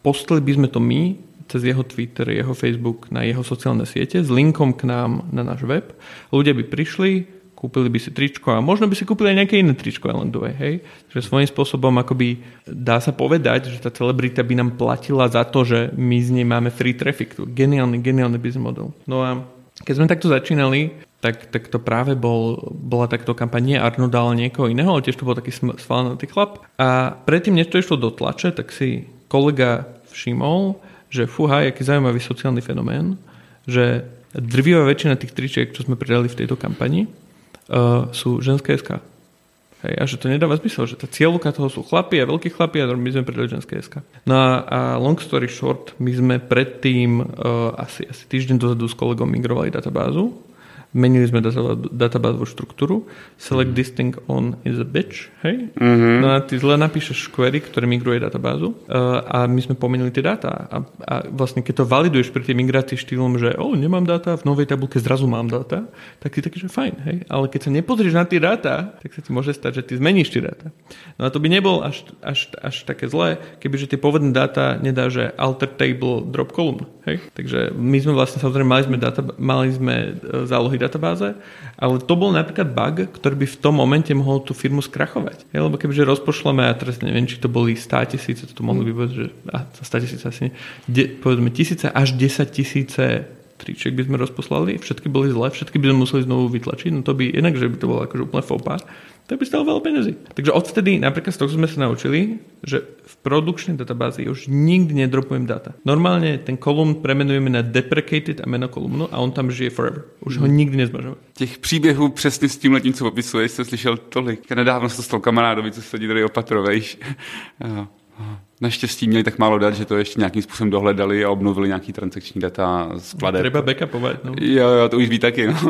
postali by sme to my cez jeho Twitter, jeho Facebook na jeho sociálne siete s linkom k nám na náš web. Ľudia by prišli, kúpili by si tričko a možno by si kúpili aj nejaké iné tričko Islandové, hej? Že svojím spôsobom akoby dá sa povedať, že tá celebrita by nám platila za to, že my z nej máme free traffic. Geniálny, geniálny business model. No a keď sme takto začínali, tak, tak to práve bol, bola takto kampaň nie Arnolda, ale niekoho iného, ale tiež to bol taký svalnatý chlap. A predtým, než to išlo do tlače, tak si kolega všimol, že fúha, aký zaujímavý sociálny fenomén, že drvivá väčšina tých tričiek, čo sme pridali v tejto kampani, Uh, sú ženské es ká. Hej, a že to nedáva zmysel, že tá cieľovka toho sú chlapi a veľkí chlapi a my sme pridali ženské es ká. No a, a long story short, my sme predtým uh, asi, asi týždeň dozadu s kolegom migrovali databázu. Menili sme databázovú štruktúru. Select mm. this thing on is a bitch. Hej? Mm-hmm. No a ty zle napíšeš query, ktoré migruje databázu uh, a my sme pomenili tie dáta. A, a vlastne keď to validuješ pri tej migrácii štýlom, že oh, nemám dáta, v novej tabulke zrazu mám dáta, tak si taký, že fajn. Hej? Ale keď sa nepozrieš na tie dáta, tak sa ti môže stať, že ty zmeníš tie dáta. No a to by nebol až, až, až také zlé, kebyže tie povedné dáta nedá, že alter table drop column. Hej? Takže my sme vlastne, samozrejme, mali sme, data, mali sme zálohy databáze, ale to bol napríklad bug, ktorý by v tom momente mohol tú firmu skrachovať. Je, lebo kebyže rozpošleme, a teraz neviem, či to boli sto tisíce, to mohli by povedať, že a, sto tisíce asi nie, de, povedzme tisíce až desať tisíce triček by sme rozposlali, všetky boli zlé, všetky by sme museli znovu vytlačiť, no to by inak, že by to bolo akože úplne faux pas, to by stalo veľa peniazí. Takže odtedy, napríklad z toho sme sa naučili, že v produkčnej databázi už nikdy nedropujem data. Normálne ten kolumn premenujeme na deprecated a meno kolumnu a on tam žije forever. Už ho nikdy nezmažeme. Těch příběhů přesně s tímhletím, co popisuješ, jsem slyšel tolik. Nedávno se to stalo kamarádovi, co sedí tady opatrovejš. Naštěstí měli tak málo dat, že to ještě nějakým způsobem dohledali a obnovili nějaký transakční data z pladeb. Treba backupovat, no. Jo, jo, to už ví taky, no.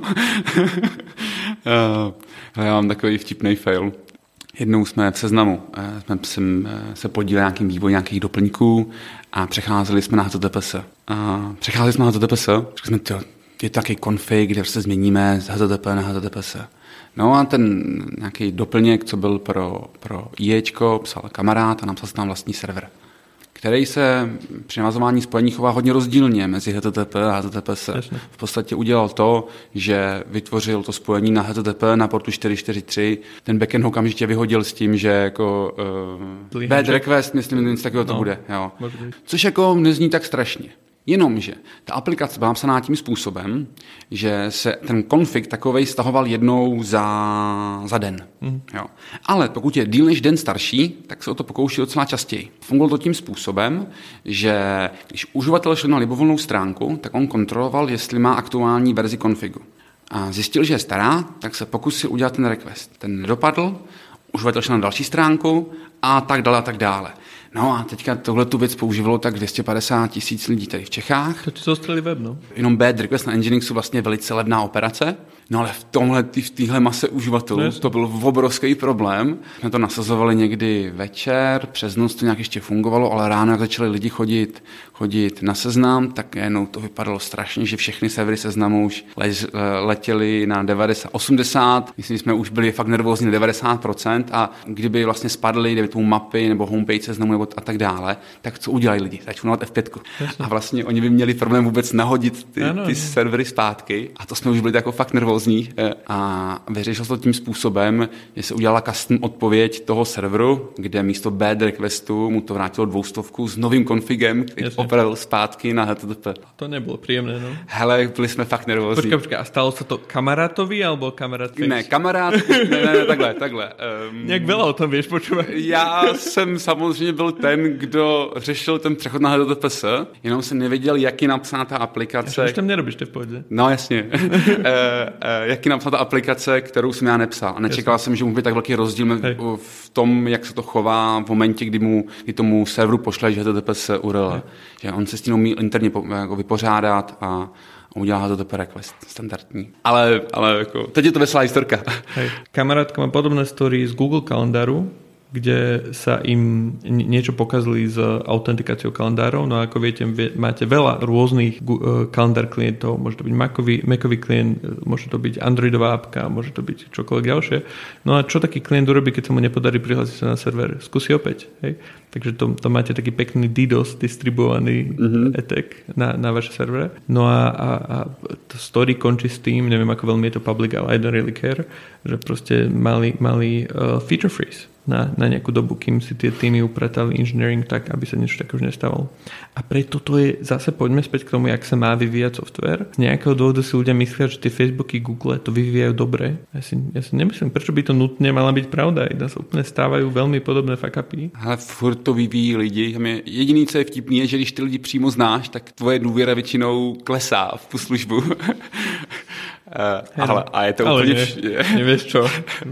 Já mám takový vtipný fail. Jednou jsme v Seznamu, jsme se podíleli na nějakým vývoji nějakých doplňků a přecházeli jsme na H T T P S. A přecházeli jsme na H T T P S, řekli jsme, to je takový config, kde se změníme z H T T P na H T T P S. No a ten nějaký doplněk, co byl pro, pro IEčko, psal kamarád a napsal se tam vlastní server, který se při navazování spojení chová hodně rozdílně mezi H T T P a H T T P S. Jasně. V podstatě udělal to, že vytvořil to spojení na H T T P na portu čtyři čtyři tři, ten backend ho okamžitě vyhodil s tím, že jako uh, bad request, myslím, něco takového to no, bude. Jo. Což jako nezní tak strašně. Jenomže ta aplikace byla napsaná tím způsobem, že se ten konfig takovej stahoval jednou za, za den. Mm. Jo. Ale pokud je díl než den starší, tak se o to pokouší docela častěji. Fungovalo to tím způsobem, že když uživatel šel na libovolnou stránku, tak on kontroloval, jestli má aktuální verzi konfigu. A zjistil, že je stará, tak se pokusil udělat ten request. Ten nedopadl, uživatel šel na další stránku a tak dále a tak dále. No a teďka tohletu věc používalo tak dvě stě padesát tisíc lidí tady v Čechách. To ti zostřeli web, no? Jenom bad request na Nginxu vlastně velice levná operace. No ale v tomhle, v téhle mase uživatelů no, to byl obrovský problém. Jsme to nasazovali někdy večer, přes noc to nějak ještě fungovalo, ale ráno, jak začali lidi chodit, chodit na Seznam, tak jenom to vypadalo strašně, že všechny servery Seznamu už le, letěly na devadesát, osmdesát, myslím, že jsme už byli fakt nervózní na devadesát procent a kdyby vlastně spadly, kdyby tomu mapy nebo homepage Seznamu nebo a tak dále, tak co udělají lidi? Začnou na F pět. A vlastně oni by měli problém vůbec nahodit ty, ano, ty servery zpátky a to jsme už byli jako fakt nervózní a vyřešil to tím způsobem, že se udělala custom odpověď toho serveru, kde místo bad requestu mu to vrátilo dvoustovku s novým konfigem, který opravil zpátky na H T T P. To nebylo příjemné, no. Hele, byli jsme fakt nervózní. Počkej, počkej, a stalo se to kamarátovi, alebo kamarát face? Ne, kamarát, ne, ne, ne, takhle, takhle. Um, Nějak veľa o tom vieš, počúvaj. Já jsem samozřejmě byl ten, kdo řešil ten přechod na H T T P S, jenom jsem nevěděl, jak je napsaná ta aplikace. Já už tam nerobíš, to v pohodě. No jasně. e, e, jak je napsaná ta aplikace, kterou jsem já nepsal. A nečekal jasně. jsem, že mu být tak velký rozdíl Hej. v tom, jak se to chová v momentě, kdy, mu, kdy tomu serveru pošleš H T T P S U R L. Hej. Že on se s tím umí interně jako vypořádat a udělá H T T P request standardní. Ale, ale jako, teď je to veselá historka. Hej. Kamarátka má podobné story z Google kalendáru, kde sa im niečo pokazili s autentikáciou kalendárov. No ako viete, máte veľa rôznych kalendár klientov. Môže to byť Macový, Macový klient, môže to byť Androidová apka, môže to byť čokoľvek ďalšie. No a čo taký klient urobí, keď sa mu nepodarí prihlásiť sa na server? Skúsi opäť. Hej? Takže to, to máte taký pekný DDoS distribuovaný mm-hmm. attack na, na vaše servere. No a, a, a to story končí s tým, neviem ako veľmi je to public, ale I don't really care, že proste mali, mali uh, feature freeze na, na nejakú dobu, kým si tie týmy upratali engineering tak, aby sa niečo také už nestávalo. A preto to je, zase poďme späť k tomu, jak sa má vyvíjať software. Z nejakého dôvodu si ľudia myslia, že tie Facebooky, Google to vyvíjajú dobre. Ja si, ja si nemyslím, prečo by to nutne mala byť pravda. Jedna sa úplne stávajú veľmi podobné fuck-upy. Ale furt to vyvíjí lidi. Jediný, co je vtipný, je, že když ty lidi přímo znáš, tak tvoje důvěra většinou klesá v tu službu. uh, ale, a je to ale úplně... Ne, nevieš čo?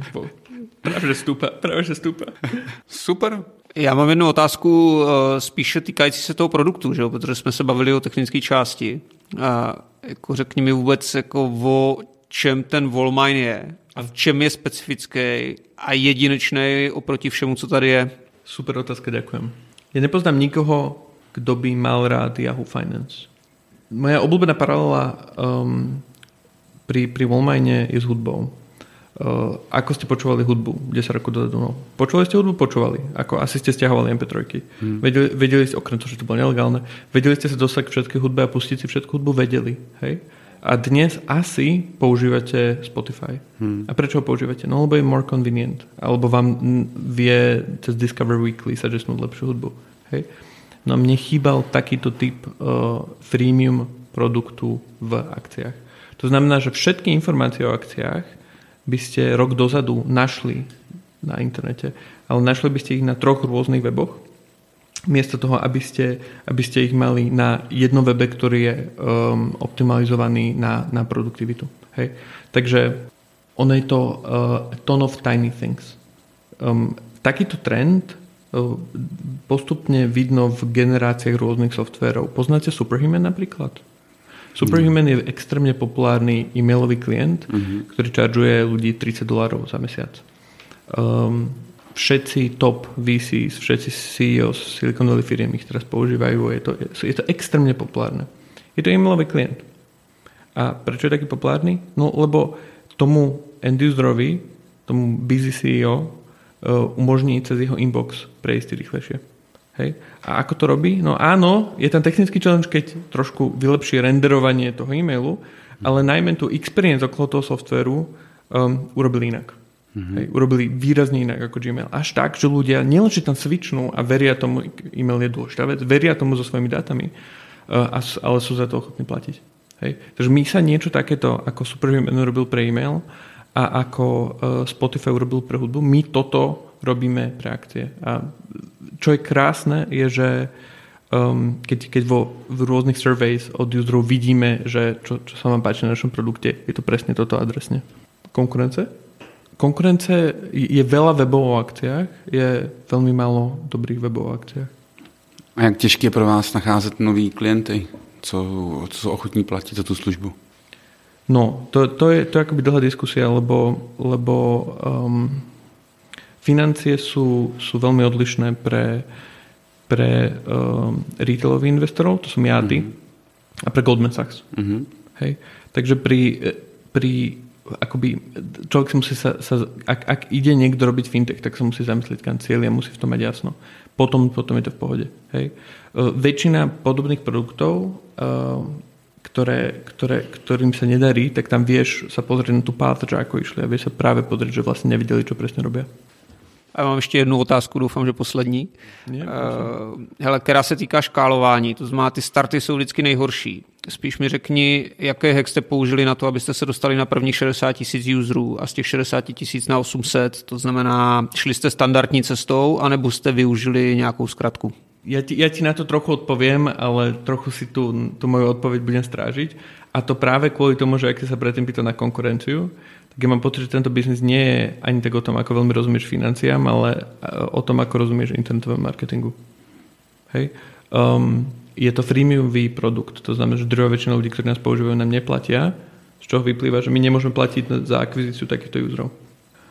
Práve, že stúpa. Práve, že stúpa. Super. Já mám jednu otázku spíše týkající se toho produktu, že? Protože jsme se bavili o technické části. A jako řekni mi vůbec, jako o čem ten Volmine je a v čem je specifický a jedinečný oproti všemu, co tady je. Super otázka, ďakujem. Ja nepoznám nikoho, kto by mal rád Yahoo Finance. Moja obľúbená paralela um, pri, pri Volmine je s hudbou. Uh, ako ste počúvali hudbu desať rokov dozadu? No. Počúvali ste hudbu? Počúvali. Ako asi ste stiahovali em pé tri. Hmm. Vedeli, vedeli ste, okrem toho, že to bolo nelegálne, vedeli ste sa dostať k všetkej hudbe a pustiť si všetku hudbu? Vedeli. Hej? A dnes asi používate Spotify. Hmm. A prečo ho používate? No lebo je more convenient. Alebo vám vie cez Discover Weekly suggestnúť lepšiu hudbu. Hej? No mne chýbal takýto typ uh, freemium produktu v akciách. To znamená, že všetky informácie o akciách by ste rok dozadu našli na internete, ale našli by ste ich na troch rôznych weboch, miesto toho, aby ste, aby ste ich mali na jednom webe, ktorý je um, optimalizovaný na, na produktivitu. Hej? Takže ono je to uh, a ton of tiny things. Um, takýto trend uh, postupne vidno v generáciách rôznych softverov. Poznáte Superhuman napríklad? Superhuman je extrémne populárny e-mailový klient, uh-huh. ktorý čaržuje ľudí tridsať dolárov za mesiac. Um, všetci top vé cés, všetci sí í ó z Silicon Valley firiem ich teraz používajú. Je to, je to extrémne populárne. Je to e-mailový klient. A prečo je taký populárny? No, lebo tomu end-userovi, tomu busy sí í ó uh, umožní cez jeho inbox prejsť rýchlejšie. Hej. A ako to robí? No áno, je tam technický challenge, keď trošku vylepší renderovanie toho e-mailu, ale najmä tú experience okolo toho softvéru um, urobili inak. Mm-hmm. Hej. Urobili výrazne inak ako Gmail. Až tak, že ľudia nielenže tam switchnú a veria tomu, e-mail je dôležitá vec, veria tomu so svojimi dátami, uh, ale sú za to ochotní platiť. Hej. Takže my sa niečo takéto, ako Superhuman urobil pre e-mail a ako uh, Spotify urobil pre hudbu, my toto robíme pre akcie. A čo je krásne, je, že um, keď, keď vo v rôznych surveys od userov vidíme, že čo, čo sa vám páči na našom produkte, je to presne toto adresne. Konkurence? Konkurence je veľa webov o akciách, je veľmi málo dobrých webov o akciách. A jak těžké je pro vás nacházet nový klienty, co, co sú ochotní platiť za tú službu? No, to, to, je, to je akoby dlhá diskusia, lebo, lebo um, financie sú, sú veľmi odlišné pre, pre um, retailových investorov, to som ja, ty, mm-hmm. a pre Goldman Sachs. Mm-hmm. Hej? Takže pri, pri akoby, človek si musí sa, sa ak, ak ide niekto robiť fintech, tak sa musí zamyslieť, kam cieľ a musí v tom mať jasno. Potom, potom je to v pohode. Hej? Uh, väčšina podobných produktov, uh, ktoré, ktoré, ktorým sa nedarí, tak tam vieš sa pozrieť na tú path, že ako išli a vieš sa práve pozrieť, že vlastne nevideli, čo presne robia. A mám ještě jednu otázku, doufám, že poslední. Je, uh, hele, která se týká škálování, to znamená, ty starty jsou vždycky nejhorší. Spíš mi řekni, jaké hack jste použili na to, abyste se dostali na prvních šedesát tisíc userů a z těch šedesát tisíc na osm set, to znamená, šli jste standardní cestou, anebo jste využili nějakou zkratku? Ja ti, ja ti na to trochu odpoviem, ale trochu si tú, tú moju odpoveď budem strážiť. A to práve kvôli tomu, že ak sa predtým pýtal na konkurenciu, tak ja mám pocit, že tento biznis nie je ani tak o tom, ako veľmi rozumieš financiám, ale o tom, ako rozumieš internetovému marketingu. Hej? Um, je to freemiumový produkt, to znamená, že druhá väčšina ľudí, ktorí nás používajú, nám neplatia, z čoho vyplýva, že my nemôžeme platiť za akvizíciu takýchto userov.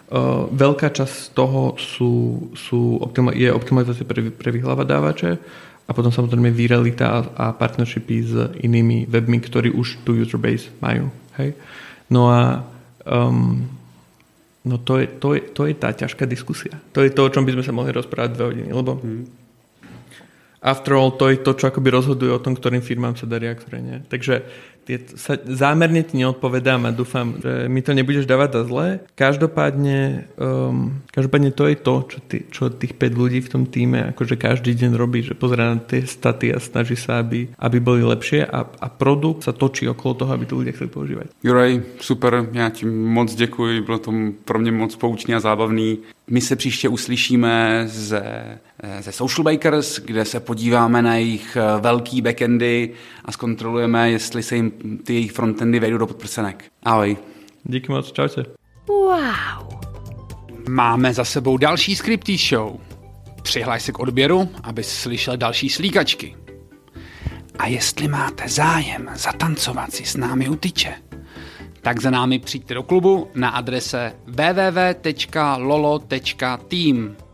Uh, veľká časť z toho sú, sú optima- je optimalizácia pre, pre vyhľadávače a potom samozrejme viralita a partnershipy s inými webmi, ktorí už tú user base majú. Hej? No a um, no to, je, to, je, to je tá ťažká diskusia. To je to, o čom by sme sa mohli rozprávať dve hodiny, lebo hmm. after all, to je to, čo akoby rozhoduje o tom, ktorým firmám sa darí a ktoré nie. Takže sa, zámerne ti neodpovedám a dúfam, že mi to nebudeš dávať za zlé. Každopádne, um, každopádne to je to, čo, ty, čo tých päť ľudí v tom týme akože každý deň robí, že pozerá na tie staty a snaží sa, aby, aby boli lepšie a, a produkt sa točí okolo toho, aby to ľudia chceli používať. Juraj, super, já ti moc děkuji, bylo to pro mě moc poučný a zábavný. My se příště uslyšíme ze, ze Social Bakers, kde se podíváme na jejich velký backendy a zkontrolujeme, jestli se jim ty jejich frontendy vejdou do podprsenek. Ahoj. Díky moc, čaute. Wow. Máme za sebou další Scripty Show. Přihlaš se k odběru, abys slyšel další slíkačky. A jestli máte zájem zatancovat si s námi u tyče, tak za námi přijďte do klubu na adrese w w w tečka lolo tečka team.